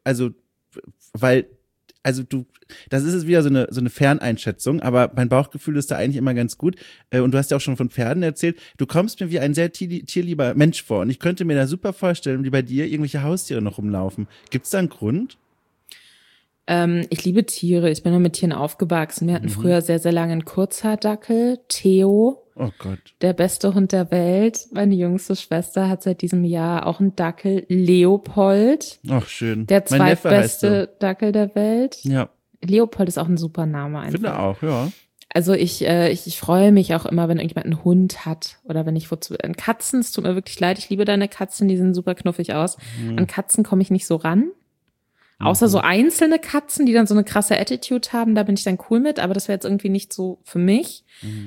ist jetzt wieder so eine Ferneinschätzung, aber mein Bauchgefühl ist da eigentlich immer ganz gut. Und du hast ja auch schon von Pferden erzählt. Du kommst mir wie ein sehr tierlieber Mensch vor und ich könnte mir da super vorstellen, wie bei dir irgendwelche Haustiere noch rumlaufen. Gibt es da einen Grund? Ich liebe Tiere. Ich bin nur mit Tieren aufgewachsen. Wir hatten früher sehr, sehr lange einen Kurzhaardackel, Theo. Oh Gott. Der beste Hund der Welt. Meine jüngste Schwester hat seit diesem Jahr auch einen Dackel, Leopold. Ach, schön. Der zweitbeste so. Dackel der Welt. Ja. Leopold ist auch ein super Name einfach. Finde auch, ja. Also ich freue mich auch immer, wenn irgendjemand einen Hund hat oder wenn ich Katzen, es tut mir wirklich leid, ich liebe deine Katzen, die sehen super knuffig aus. An Katzen komme ich nicht so ran. Außer so einzelne Katzen, die dann so eine krasse Attitude haben, da bin ich dann cool mit, aber das wäre jetzt irgendwie nicht so für mich.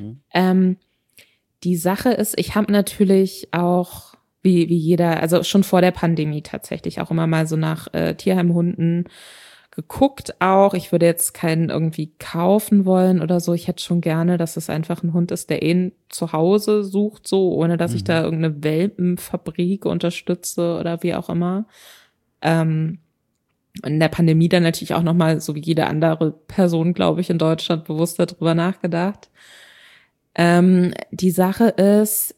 Die Sache ist, ich habe natürlich auch, wie jeder, also schon vor der Pandemie tatsächlich auch immer mal so nach Tierheimhunden geguckt auch. Ich würde jetzt keinen irgendwie kaufen wollen oder so. Ich hätte schon gerne, dass es einfach ein Hund ist, der ein Zuhause sucht, so, ohne dass ich da irgendeine Welpenfabrik unterstütze oder wie auch immer. In der Pandemie dann natürlich auch nochmal, so wie jede andere Person, glaube ich, in Deutschland bewusst darüber nachgedacht. Die Sache ist,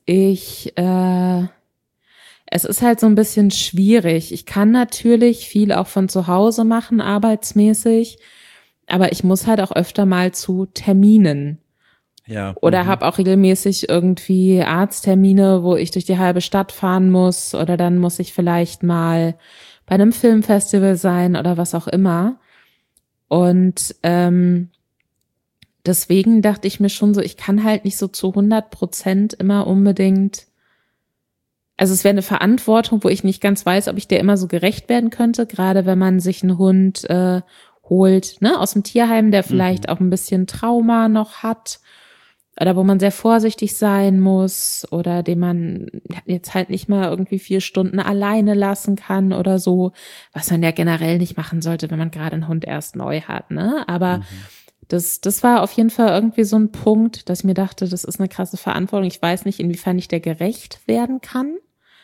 es ist halt so ein bisschen schwierig. Ich kann natürlich viel auch von zu Hause machen, arbeitsmäßig, aber ich muss halt auch öfter mal zu Terminen. Ja. Oder habe auch regelmäßig irgendwie Arzttermine, wo ich durch die halbe Stadt fahren muss, oder dann muss ich vielleicht mal bei einem Filmfestival sein oder was auch immer. Und deswegen dachte ich mir schon so, ich kann halt nicht so zu 100% immer unbedingt, also es wäre eine Verantwortung, wo ich nicht ganz weiß, ob ich der immer so gerecht werden könnte, gerade wenn man sich einen Hund holt, ne, aus dem Tierheim, der vielleicht auch ein bisschen Trauma noch hat oder wo man sehr vorsichtig sein muss oder den man jetzt halt nicht mal irgendwie 4 Stunden alleine lassen kann oder so, was man ja generell nicht machen sollte, wenn man gerade einen Hund erst neu hat, ne, aber das war auf jeden Fall irgendwie so ein Punkt, dass ich mir dachte, das ist eine krasse Verantwortung. Ich weiß nicht, inwiefern ich der gerecht werden kann.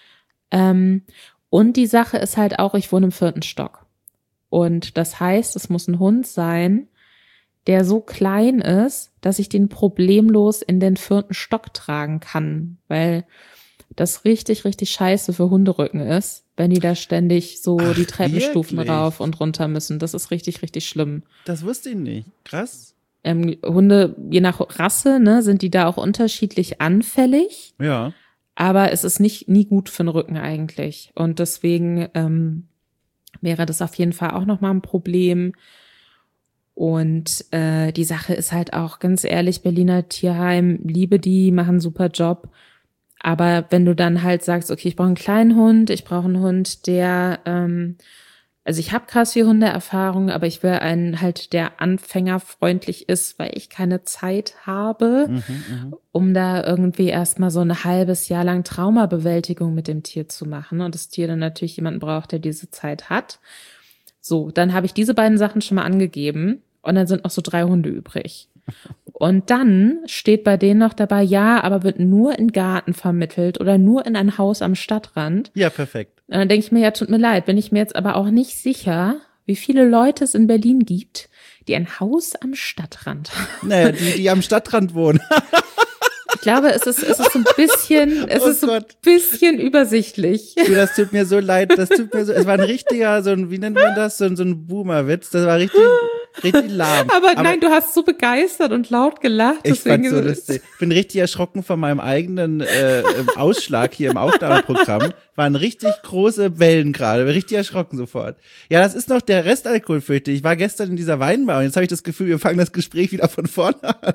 Und die Sache ist halt auch, ich wohne im 4. Stock. Und das heißt, es muss ein Hund sein, der so klein ist, dass ich den problemlos in den 4. Stock tragen kann. Weil das richtig, richtig scheiße für Hunderücken ist, wenn die da ständig so die Treppenstufen rauf und runter müssen. Das ist richtig, richtig schlimm. Das wusste ich nicht. Krass. Hunde, je nach Rasse, ne, sind die da auch unterschiedlich anfällig. Ja. Aber es ist nie gut für den Rücken eigentlich. Und deswegen wäre das auf jeden Fall auch nochmal ein Problem. Und die Sache ist halt auch, ganz ehrlich, Berliner Tierheim, liebe die, machen einen super Job. Aber wenn du dann halt sagst, okay, ich brauche einen kleinen Hund, ich brauche einen Hund, der, also ich habe krass viel Hundeerfahrung, aber ich will einen halt, der anfängerfreundlich ist, weil ich keine Zeit habe, um da irgendwie erstmal so ein halbes Jahr lang Traumabewältigung mit dem Tier zu machen und das Tier dann natürlich jemanden braucht, der diese Zeit hat. So, dann habe ich diese beiden Sachen schon mal angegeben und dann sind noch so 3 Hunde übrig. Und dann steht bei denen noch dabei, ja, aber wird nur in Garten vermittelt oder nur in ein Haus am Stadtrand. Ja, perfekt. Und dann denke ich mir, ja, tut mir leid, bin ich mir jetzt aber auch nicht sicher, wie viele Leute es in Berlin gibt, die ein Haus am Stadtrand haben. Naja, die am Stadtrand wohnen. Ich glaube, es ist so ein bisschen, so ein bisschen übersichtlich. Du, das tut mir so leid, es war ein richtiger, wie nennt man das, so ein Boomer-Witz, das war richtig lahm. Aber nein, du hast so begeistert und laut gelacht. Ich fand's so lustig. Ich bin richtig erschrocken von meinem eigenen Ausschlag hier im Aufnahmeprogramm. Waren richtig große Wellen gerade, bin richtig erschrocken sofort. Ja, das ist noch der Restalkohol, fürchte ich. Ich war gestern in dieser Weinbar und jetzt habe ich das Gefühl, wir fangen das Gespräch wieder von vorne an.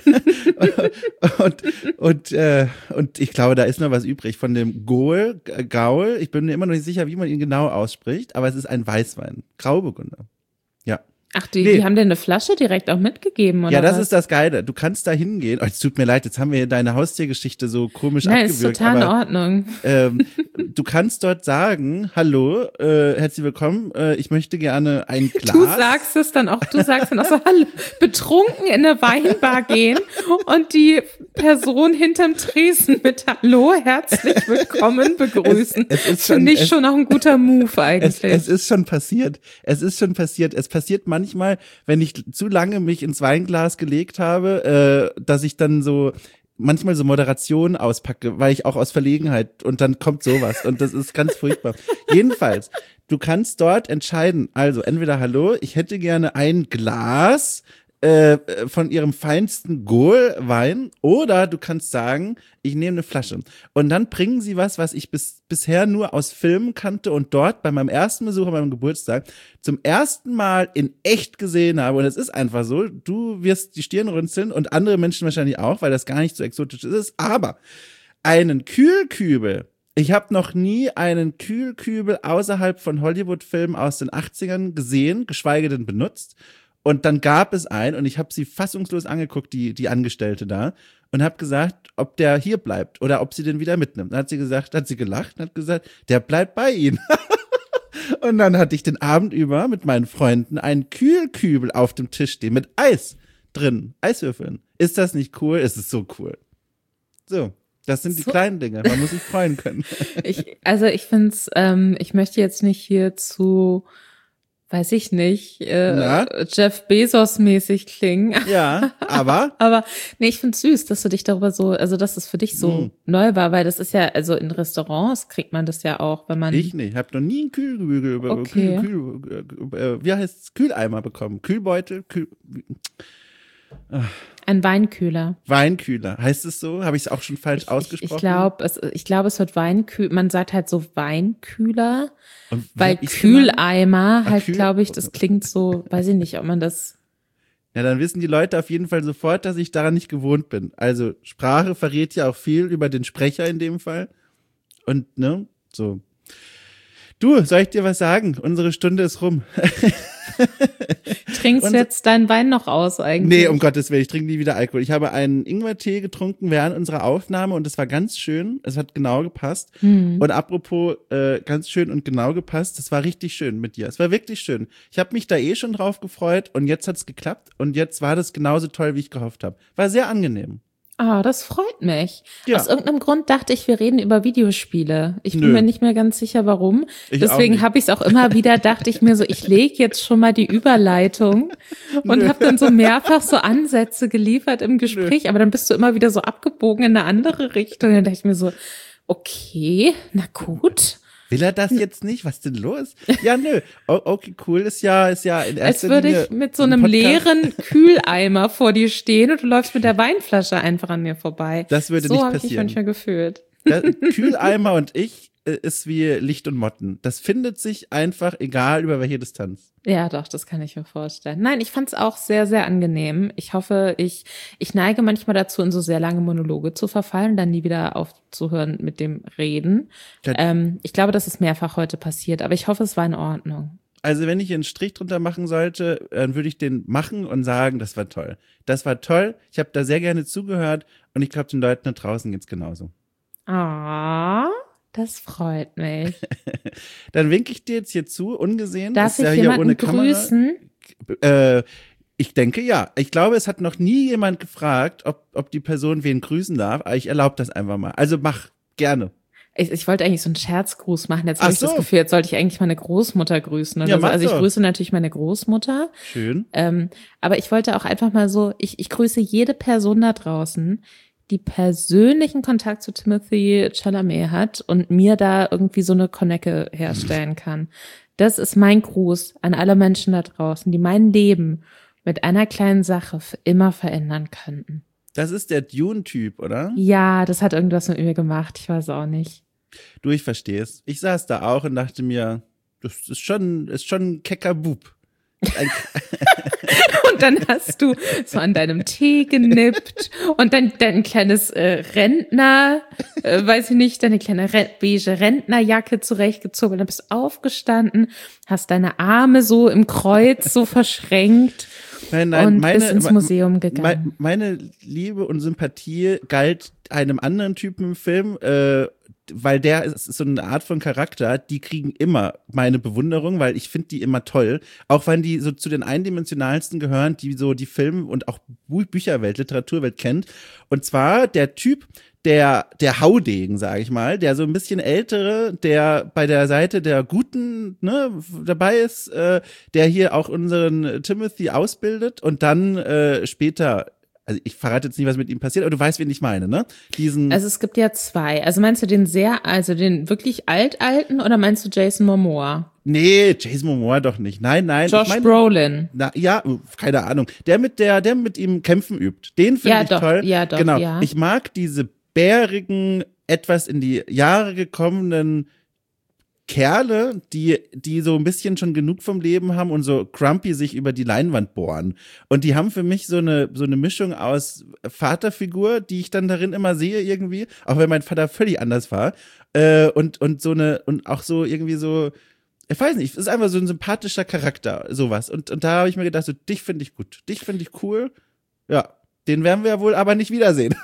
Und ich glaube, da ist noch was übrig von dem Gaul. Ich bin mir immer noch nicht sicher, wie man ihn genau ausspricht, aber es ist ein Weißwein. Grauburgunder. Ja. Ach, die haben dir eine Flasche direkt auch mitgegeben, oder? Ja, das was? ist das Geile. Du kannst da hingehen. Oh, es tut mir leid, jetzt haben wir hier deine Haustiergeschichte so komisch abgewürgt. Nein, ist total in Ordnung. Du kannst dort sagen, hallo, herzlich willkommen, ich möchte gerne ein Glas. Du sagst dann auch so, hallo, betrunken in eine Weinbar gehen und die Person hinterm Tresen mit hallo, herzlich willkommen begrüßen. Es finde ich schon auch ein guter Move eigentlich. Es ist schon passiert. Es passiert manchmal, wenn ich zu lange mich ins Weinglas gelegt habe, dass ich dann so manchmal so Moderation auspacke, weil ich auch aus Verlegenheit und dann kommt sowas und das ist ganz furchtbar. Jedenfalls, du kannst dort entscheiden, also entweder hallo, ich hätte gerne ein Glas von ihrem feinsten Gol-Wein oder du kannst sagen, ich nehme eine Flasche. Und dann bringen sie was ich bisher nur aus Filmen kannte und dort bei meinem ersten Besuch an meinem Geburtstag zum ersten Mal in echt gesehen habe. Und es ist einfach so, du wirst die Stirn runzeln und andere Menschen wahrscheinlich auch, weil das gar nicht so exotisch ist. Aber einen Kühlkübel, ich habe noch nie einen Kühlkübel außerhalb von Hollywood-Filmen aus den 80ern gesehen, geschweige denn benutzt. Und dann gab es einen und ich habe sie fassungslos angeguckt, die Angestellte da, und habe gesagt, ob der hier bleibt oder ob sie den wieder mitnimmt. Dann hat sie gelacht und hat gesagt, der bleibt bei Ihnen. Und dann hatte ich den Abend über mit meinen Freunden einen Kühlkübel auf dem Tisch stehen mit Eis drin, Eiswürfeln. Ist das nicht cool? Es ist so cool. So. Das sind die kleinen Dinge, man muss sich freuen können. Ich finde es, ich möchte jetzt nicht hier zu, weiß ich nicht, Jeff Bezos-mäßig klingen. Ja, aber? Aber nee, ich finde es süß, dass du dich darüber so, also dass es für dich so neu war, weil das ist ja, also in Restaurants kriegt man das ja auch, wenn man. Ich nicht, ich habe noch nie einen Kühlbügel wie heißt es, Kühleimer bekommen, Kühlbeutel, Ein Weinkühler. Weinkühler, heißt es so? Habe ich es auch schon falsch ausgesprochen? Ich glaube, es wird Weinkühler, man sagt halt so Weinkühler, weil Kühleimer halt, glaube ich, das klingt so, weiß ich nicht, ob man das. Ja, dann wissen die Leute auf jeden Fall sofort, dass ich daran nicht gewohnt bin. Also Sprache verrät ja auch viel über den Sprecher in dem Fall. Und, ne, so. Du, soll ich dir was sagen? Unsere Stunde ist rum. Trinkst du jetzt deinen Wein noch aus eigentlich? Nee, um Gottes Willen, ich trinke nie wieder Alkohol. Ich habe einen Ingwertee getrunken während unserer Aufnahme und es war ganz schön. Es hat genau gepasst. Und apropos ganz schön und genau gepasst, das war richtig schön mit dir. Es war wirklich schön. Ich habe mich da schon drauf gefreut und jetzt hat's geklappt und jetzt war das genauso toll, wie ich gehofft habe. War sehr angenehm. Ah, das freut mich. Ja. Aus irgendeinem Grund dachte ich, wir reden über Videospiele. Ich bin mir nicht mehr ganz sicher, warum. Deswegen habe ich es auch immer wieder, dachte ich mir so, ich lege jetzt schon mal die Überleitung und habe dann so mehrfach so Ansätze geliefert im Gespräch, aber dann bist du immer wieder so abgebogen in eine andere Richtung. Dann dachte ich mir so, okay, na gut. Will er das jetzt nicht? Was ist denn los? Ja, nö. Okay, cool ist ja in erster Linie. Als würde ich mit so einem leeren Kühleimer vor dir stehen und du läufst mit der Weinflasche einfach an mir vorbei. Das würde nicht passieren. So habe ich mich manchmal gefühlt. Kühleimer und ich ist wie Licht und Motten. Das findet sich einfach, egal über welche Distanz. Ja, doch, das kann ich mir vorstellen. Nein, ich fand es auch sehr, sehr angenehm. Ich hoffe, ich neige manchmal dazu, in so sehr lange Monologe zu verfallen, dann nie wieder aufzuhören mit dem Reden. Ich glaube, das ist mehrfach heute passiert, aber ich hoffe, es war in Ordnung. Also wenn ich einen Strich drunter machen sollte, dann würde ich den machen und sagen, das war toll. Das war toll, ich habe da sehr gerne zugehört und ich glaube, den Leuten da draußen geht's genauso. Ah. Das freut mich. Dann winke ich dir jetzt hier zu, ungesehen. Darf ich jemanden grüßen? Ich denke, ja. Ich glaube, es hat noch nie jemand gefragt, ob die Person wen grüßen darf. Aber ich erlaube das einfach mal. Also mach, gerne. Ich wollte eigentlich so einen Scherzgruß machen. Jetzt habe ich das Gefühl, jetzt sollte ich eigentlich meine Großmutter grüßen. Oder ja, so. Also ich grüße natürlich meine Großmutter. Schön. Aber ich wollte auch einfach mal so, ich grüße jede Person da draußen, die persönlichen Kontakt zu Timothée Chalamet hat und mir da irgendwie so eine Connecte herstellen kann. Das ist mein Gruß an alle Menschen da draußen, die mein Leben mit einer kleinen Sache für immer verändern könnten. Das ist der Dune-Typ, oder? Ja, das hat irgendwas mit mir gemacht, ich weiß auch nicht. Du, ich verstehe es. Ich saß da auch und dachte mir, das ist schon ein kecker Bub. Und dann hast du so an deinem Tee genippt und dann dein kleines Rentner, weiß ich nicht, deine kleine beige Rentnerjacke zurechtgezogen und dann bist du aufgestanden, hast deine Arme so im Kreuz so verschränkt und bist ins Museum gegangen. Meine Liebe und Sympathie galt einem anderen Typen im Film, weil der ist so eine Art von Charakter, die kriegen immer meine Bewunderung, weil ich finde die immer toll, auch wenn die so zu den eindimensionalsten gehören, die so die Film- und auch Bücherwelt, Literaturwelt kennt. Und zwar der Typ, der Haudegen, sage ich mal, der so ein bisschen ältere, der bei der Seite der Guten dabei ist, der hier auch unseren Timothy ausbildet und dann später. Also ich verrate jetzt nicht, was mit ihm passiert, aber du weißt, wen ich meine, ne? Also es gibt ja zwei. Also meinst du den wirklich alten oder meinst du Jason Momoa? Nee, Jason Momoa doch nicht. Nein. Josh Brolin. Ja, keine Ahnung. Der mit ihm Kämpfen übt. Den finde ich toll. Ja, doch, genau. Ja. Ich mag diese bärigen, etwas in die Jahre gekommenen Kerle, die so ein bisschen schon genug vom Leben haben und so grumpy sich über die Leinwand bohren. Und die haben für mich so eine Mischung aus Vaterfigur, die ich dann darin immer sehe irgendwie, auch wenn mein Vater völlig anders war. Und auch so irgendwie so, ich weiß nicht, es ist einfach so ein sympathischer Charakter, sowas. Und da habe ich mir gedacht, so, dich finde ich gut, dich finde ich cool. Ja, den werden wir wohl aber nicht wiedersehen.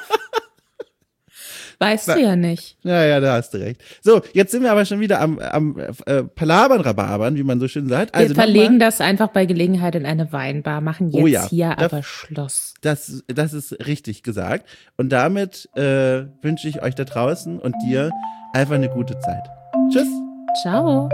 Weißt du ja nicht. Ja, da hast du recht. So, jetzt sind wir aber schon wieder am Palabern, Rababern, wie man so schön sagt. Also wir verlegen das einfach bei Gelegenheit in eine Weinbar, machen jetzt hier aber Schluss. Das ist richtig gesagt. Und damit wünsche ich euch da draußen und dir einfach eine gute Zeit. Tschüss. Ciao.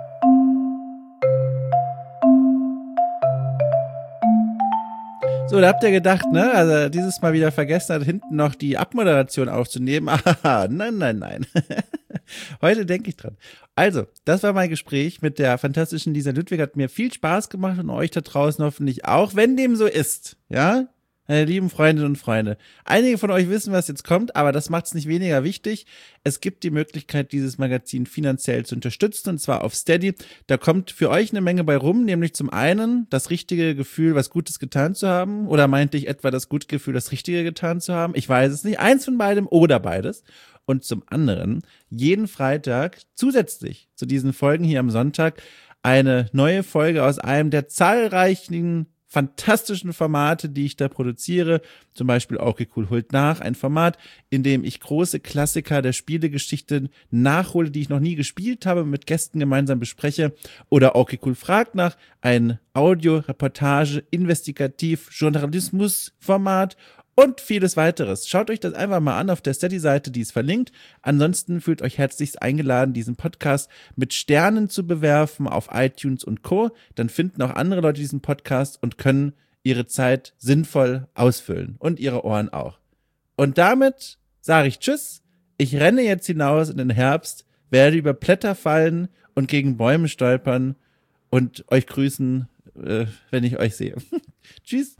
So, da habt ihr gedacht, ne? Also dieses Mal wieder vergessen hat, hinten noch die Abmoderation aufzunehmen. Aha, nein. Heute denke ich dran. Also, das war mein Gespräch mit der fantastischen Lisa Ludwig. Hat mir viel Spaß gemacht und euch da draußen hoffentlich auch, wenn dem so ist, ja? Meine lieben Freundinnen und Freunde, einige von euch wissen, was jetzt kommt, aber das macht es nicht weniger wichtig. Es gibt die Möglichkeit, dieses Magazin finanziell zu unterstützen, und zwar auf Steady. Da kommt für euch eine Menge bei rum, nämlich zum einen das richtige Gefühl, was Gutes getan zu haben, oder meinte ich etwa das gute Gefühl, das Richtige getan zu haben? Ich weiß es nicht. Eins von beidem oder beides. Und zum anderen jeden Freitag zusätzlich zu diesen Folgen hier am Sonntag eine neue Folge aus einem der zahlreichen fantastischen Formate, die ich da produziere, zum Beispiel Okay Cool holt nach, ein Format, in dem ich große Klassiker der Spielegeschichte nachhole, die ich noch nie gespielt habe, mit Gästen gemeinsam bespreche, oder Okay Cool fragt nach, ein Audio-, Reportage-, Investigativ-, Journalismus-Format und vieles weiteres. Schaut euch das einfach mal an auf der Steady-Seite, die ist verlinkt. Ansonsten fühlt euch herzlichst eingeladen, diesen Podcast mit Sternen zu bewerfen auf iTunes und Co. Dann finden auch andere Leute diesen Podcast und können ihre Zeit sinnvoll ausfüllen. Und ihre Ohren auch. Und damit sage ich Tschüss. Ich renne jetzt hinaus in den Herbst, werde über Blätter fallen und gegen Bäume stolpern und euch grüßen, wenn ich euch sehe. Tschüss.